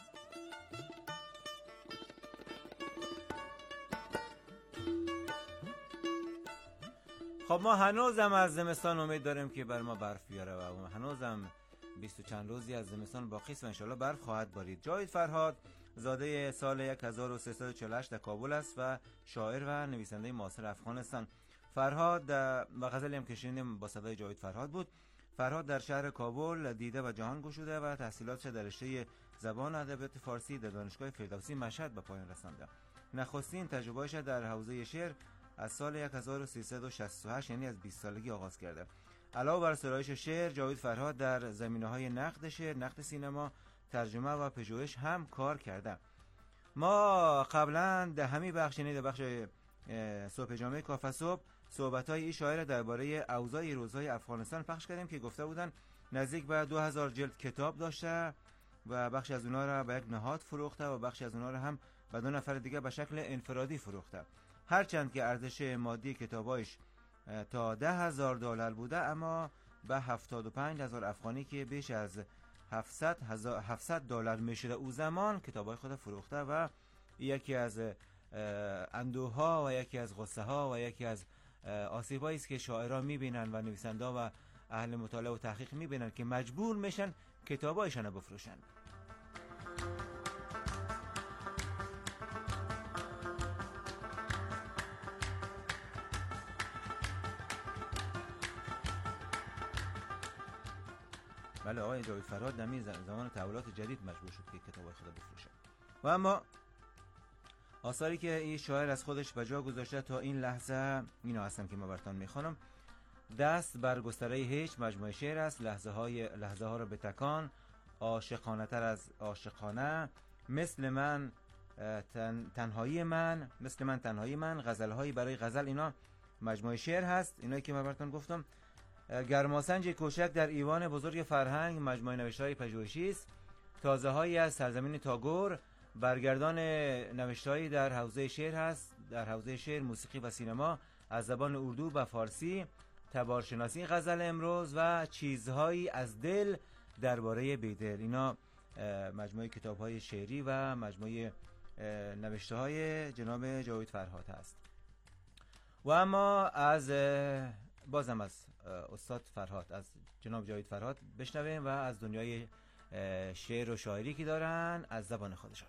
خب ما هنوزم از زمستان امید داریم که بر ما برف بیاره و هنوزم بیست و چند روزی از زمستان باقی است و انشالله برف خواهد بارید. جاوید فرهاد زاده سال هزار و سیصد و چهل و هشت در کابل است و شاعر و نویسنده معاصر افغانستان. فرهاد و غزلی هم که شنیدیم با صدای جاوید فرهاد بود. فرهاد در شهر کابل دیده و جهان گشوده و تحصیلاتش در رشته زبان و ادبیات فارسی در دانشگاه فردوسی مشهد به پایان رسانده. نخستین تجربه‌اش در حوزه شعر از سال هزار و سیصد و شصت و هشت یعنی از بیست سالگی آغاز کرده. علاوه بر سرایش شعر، جاوید فرهاد در زمینه‌های نقد شعر، نقد سینما، ترجمه و پژوهش هم کار کرده. ما قبلا در همین بخش یعنی در بخش صبح جامعه کافه صبح صحبت‌های این شاعر درباره اوضاع روزهای افغانستان پخش کردیم که گفته بودن نزدیک به دو هزار جلد کتاب داشته و بخش از اونها را به یک نهاد فروخته و بخش از اونها را هم به دو نفر دیگه به شکل انفرادی فروخته. هرچند که ارزش مادی کتابایش تا ده هزار دلار بوده، اما به هفتاد و پنج هزار افغانی که بیش از هفتصد دلار میشده او زمان کتابای خود فروخته و یکی از اندوها و یکی از غصه ها و یکی از آسیبایی است که شاعران میبینن و نویسنده و اهل مطالعه و تحقیق میبینن که مجبور میشن کتابایشان رو بفروشن. بله آقای جاوید فرهاد در زمان تحولات جدید مجبور شد که کتابای خود بفروشه. و اما آثاری که این شاعر از خودش به جا گذاشته تا این لحظه اینا هستن که ما براتون میخوانم. دست بر گستره هیچ مجموعه شعر است. لحظه های لحظه ها را به تکان، عاشقانه تر از عاشقانه، مثل من تن، تنهایی من، مثل من تنهایی من، غزلهایی برای غزل. اینا مجموعه شعر هست، اینایی که من براتون گفتم. گرماسنج کوچک در ایوان بزرگ فرهنگ، مجموعه نوشته‌های پژوهشی است. تازه هایی از سرزمین تاگور، برگردان نوشته‌هایی در حوزه شعر هست، در حوزه شعر، موسیقی و سینما از زبان اردو و فارسی، تبارشناسی غزل امروز و چیزهایی از دل درباره بیدل. اینا مجموعه کتاب‌های شعری و مجموعه نوشته‌های جناب جاوید فرهاد هست. و اما از بازم از استاد فرهاد، از جناب جاوید فرهاد بشنویم و از دنیای شعر و شاعری که دارن از زبان خودشان.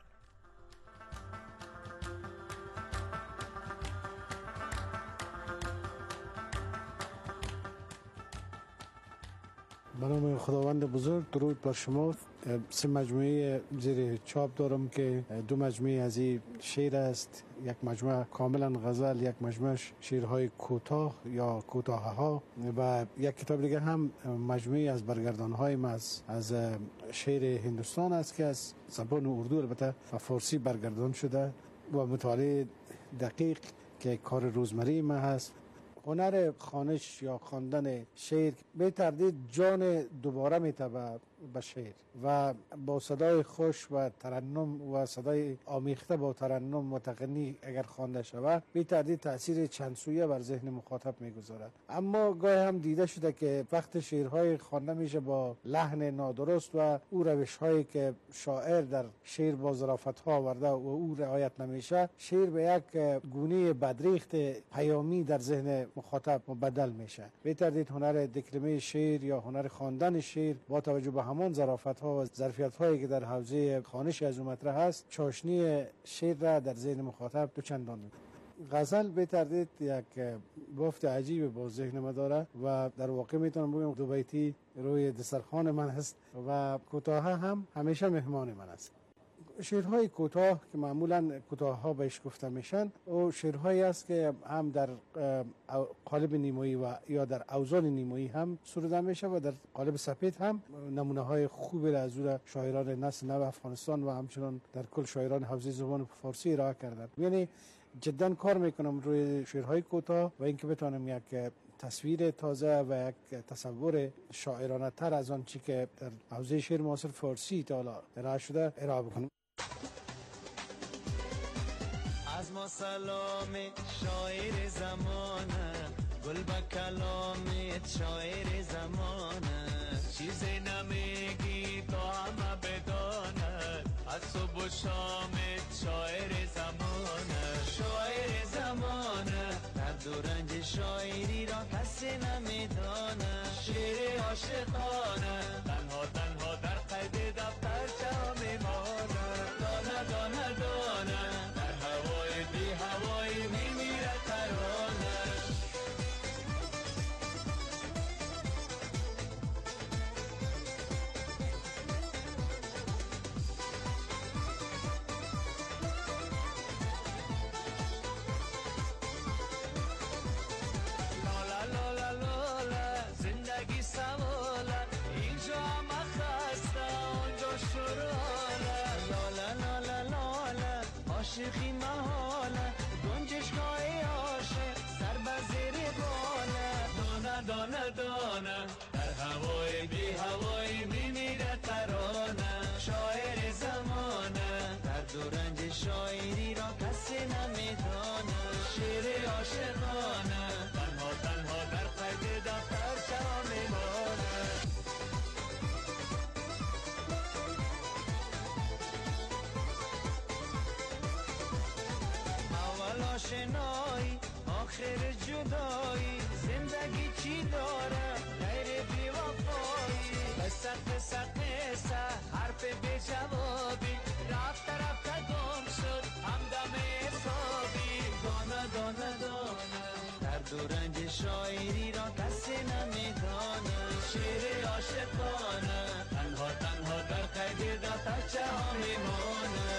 به نام خداوند بزرگ، درود بر شما. سه مجموعه زیر چاپ دارم که دو مجموعه از این شعر است، یک مجموعه کاملا غزل، یک مجموعه شعرهای کوتاه یا کوتاه ها، و یک کتاب دیگه هم مجموعه از برگردان های ما از, از شعر هندوستان است که از زبان اردو البته و فارسی برگردان شده و مطالعه دقیق که کار روزمره ما هست. هنر خوانش یا خواندن شعر به تردید جان دوباره میتابه به شعر و با صدای خوش و ترنم و صدای آمیخته با ترنم متقنی اگر خوانده شود به تردید تاثیر چند سویه بر ذهن مخاطب میگذارد. اما گاهی هم دیده شده که وقت شعرهای خوانده میشه با لحن نادرست و او روش هایی که شاعر در شعر با ظرافت ها آورده و او رعایت نمیشه، شعر به یک گونه بدریخت پیامی در ذهن مخاطب مبدل میشه. به تردید هنر دکلمه شعر یا هنر خواندن شعر با توجه به همان ظرافت ها و ظرفیت هایی که در حوزه خوانش از مطرح هست، چاشنی شعر را در ذهن مخاطب دو چندان میکنه. غزل به تردید یک بافت عجیب با ذهن ما داره و در واقع میتونم بگم دو بیتی روی دسترخوان من هست و کوتاه هم همیشه مهمان من است. شعرهای کوتاه که معمولا کوتاه ها بهش گفته میشن، او شعرهایی است که هم در قالب نیمایی و یا در اوزان نیمایی هم سروده میشه و در قالب سپید هم نمونه های خوبی از او شاعران نسل نو افغانستان و همچنان در کل شاعران حوزه زبان فارسی ارائه کردن. یعنی جدا کار میکنم روی شعرهای کوتاه و اینکه بتونم یک تصویر تازه و یک تصور شاعرانه تر از آن چی که در حوزه شعر معاصر فارسی تا حالا ارائه شده ارائه بکنم. از ما سلام شاعر زمانه، گل با کلامت شاعر زمانه، چیزی نمیگی تو همه بدانه، از صبح و شامت شاعر زمانه، شاعر زمانه، درد و رنج شاعری را کسی نمیدانه، شعر عاشقانه، تنها تنها در قید دفتر جا میمانه، دانه دانه دانه در هوای بی هوای میمیره ترانه. عاشقی محاله، گنجشگاه عاشق سر به زیر باله، دانه دانه دانه در هوای بی هوای میمیره ترانه، شاعر زمانه، درد و رنج شاعری را کسی نمیدانه، شعر عاشقانه، تنها تنها در قید دفتر چرا میمانه. آشنایی آخر جدایی، زندگی چی داره غیر بی وفایی، قصه قصه قصه حرف بی جوابی، رفته رفته گم شد همدم حسابی، دانه دانه دانه درد و رنج شاعری را کسی نمیدانه، شعر عاشقانه، تنها تنها در قید دفتر چه ها میمانه.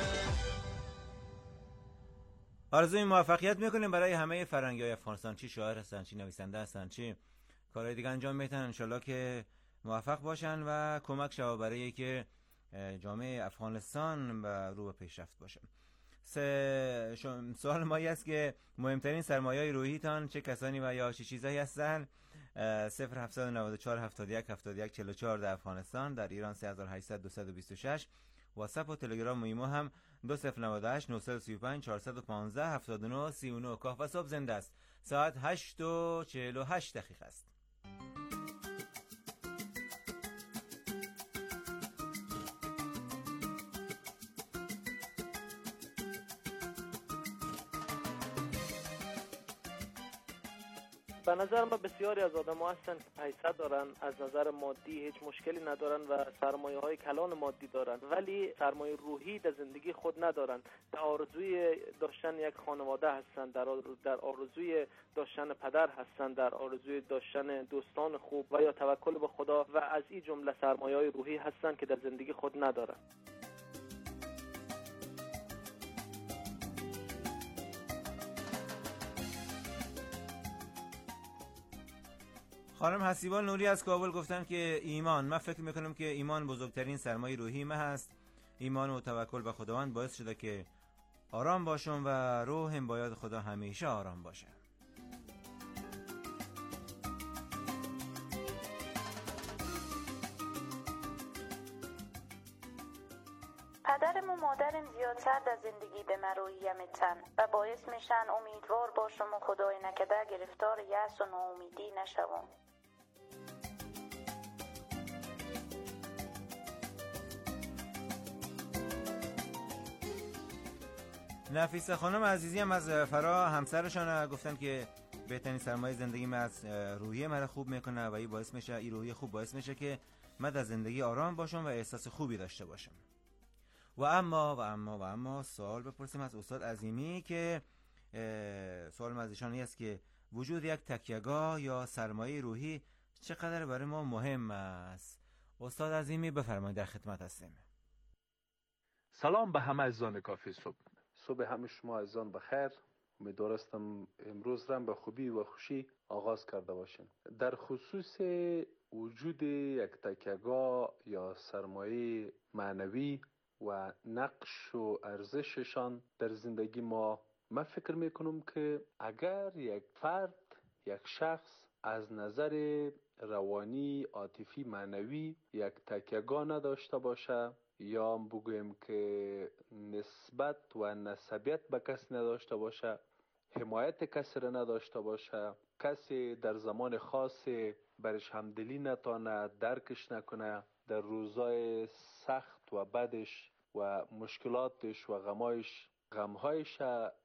آرزوی موفقیت میکنیم برای همه فرهنگ‌های افغانستان، چی شاعر هستن، چی نویسنده هستن، چی کارهای دیگه انجام میتن، انشالله که موفق باشن و کمک شود برای که جامعه افغانستان و رو به پیشرفت باشه. سه سوال ما است که مهمترین سرمایه‌های روحیتان چه کسانی و یا چه چیزایی هستند؟ صفر هفت نه چهار هفتاد و یک هفتاد و یک چهل و چهار در افغانستان، در ایران سه هزار و هشتصد دویست و بیست و شش. واتساپ و تلگرام و ایمو هم دو صفر نه هشت نه سه پنج چهار یک پنج هفت نه سه نه. کافه صبح زنده است. ساعت هشت و چهل و هشت دقیقه است. به نظر ما بسیاری از آدم ها هستن که پیسه دارن، از نظر مادی هیچ مشکلی ندارن و سرمایه های کلان مادی دارن، ولی سرمایه روحی در زندگی خود ندارن. در آرزوی داشتن یک خانواده هستن، در در آرزوی داشتن پدر هستن، در آرزوی داشتن دوستان خوب و یا توکل به خدا و از این جمله سرمایه های روحی هستن که در زندگی خود ندارن. خانم حسیبان نوری از کابل گفتن که ایمان، من فکر میکنم که ایمان بزرگترین سرمایه روحی ما هست. ایمان و توکل به خداوند باعث شده که آرام باشم و روحم با یاد خدا همیشه آرام باشه. پدرم و مادرم زیادتر در زندگی به من روحیه میتن و باعث میشن امیدوار باشم و خدای نکرده گرفتار یأس و ناامیدی نشوم. نفیسه خانم عزیزی هم از فرا همسرشان گفتن که بهترین سرمایه زندگی من از روحیه من خوب میکنه و این باعث میشه، این روحیه خوب باعث میشه که من در زندگی آرام باشم و احساس خوبی داشته باشم. و اما و اما و اما سوال بپرسیم از استاد عظیمی که سوال از ایشان است که وجود یک تکیه‌گاه یا سرمایه روحی چقدر برای ما مهم است؟ استاد عظیمی بفرمایید، در خدمت هستیم. سلام به همه عزیزان کافی صبح. صبح همه شما عزیزان بخیر. امیدوارم امروز را به خوبی و خوشی آغاز کرده باشین. در خصوص وجود یک تکیه‌گاه یا سرمایه معنوی و نقش و ارزششان در زندگی ما، من فکر میکنم که اگر یک فرد، یک شخص از نظر روانی، عاطفی، معنوی یک تکیه‌گاه نداشته باشه یا بگویم که نسبت و نسبیت به کسی نداشته باشه، حمایت کسی را نداشته باشه، کسی در زمان خاص برش همدلی نتانه، درکش نکنه، در روزای سخت و بدش و مشکلاتش و غمایش غمهایش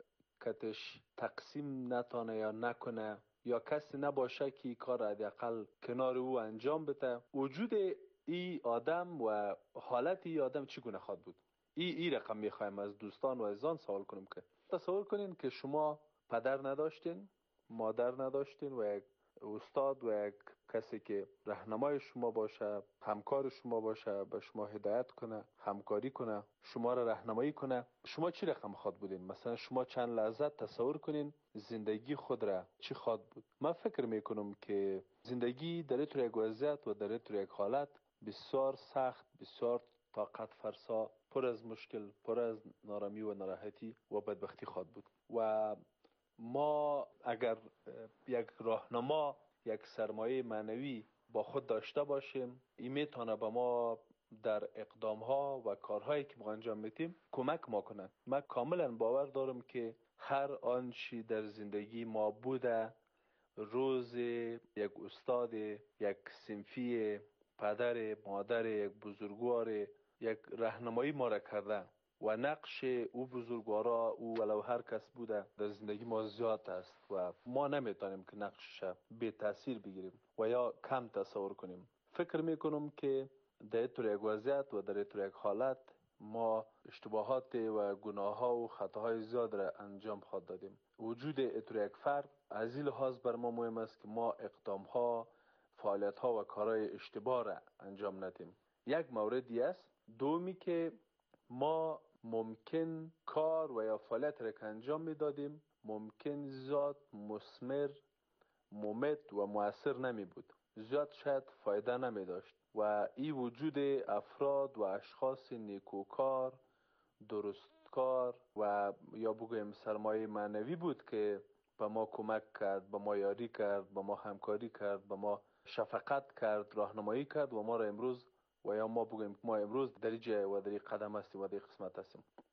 کتش تقسیم نتانه یا نکنه، یا کسی نباشه که کار حداقل کنار او انجام بده، وجود ای آدم و حالت ای آدم چگونه خواهد بود؟ ای ای رقم میخوایم از دوستان و عزیزان سوال کنیم که تصور کنین که شما پدر نداشتین، مادر نداشتین و یک استاد و یک کسی که راهنمای شما باشه، همکار شما باشه، به شما هدایت کنه، همکاری کنه، شما را راهنمایی کنه، شما چی رقم خواد بودین؟ مثلا شما چند لحظه تصور کنین زندگی خود را چی خواد بود؟ من فکر میکنم که زندگی در طور یک وضعیت و در طور یک حالت بسیار سخت، بسیار طاقت فرسا، پر از مشکل، پر از نارامی و ناراحتی و بدبختی خواد بود. و ما اگر یک راهنما، یک سرمایه معنوی با خود داشته باشیم، این میتونه به ما در اقدامها و کارهایی که ما انجام میدیم کمک ما کنه. من کاملا باور دارم که هر آنچه در زندگی ما بوده، روز یک استاد، یک صنفی، پدر، مادر، یک بزرگوار، یک راهنمایی ما را کرده و نقش او بزرگوارا، او ولو هر کس بوده در زندگی ما زیاد است و ما نمیتونیم که نقشش بی تاثیر بگیریم و یا کم تصور کنیم. فکر میکنم که در طور یک وضعیت و در طور یک حالت ما اشتباهات و گناه ها و خطاهای زیاد را انجام خواهد دادیم. وجود اتور یک فرد از این لحاظ بر ما مهم است که ما اقدام ها، فعالیت ها و کارهای اشتباه را انجام ندیم. یک موردی است. دومی که ما ممکن کار و یا فعالیت را که انجام میدادیم ممکن زیاد مثمر، ممت و مؤثر نمی بود. زیاد شاید فایده نمی داشت و این وجود افراد و اشخاص نیکوکار، درستکار و یا بگویم سرمایه معنوی بود که به ما کمک کرد، به ما یاری کرد، به ما همکاری کرد، به ما شفقت کرد، راهنمایی کرد و ما را امروز و یا ما بگویم ما امروز در جای و در قدم هستیم و در قسمت هستیم.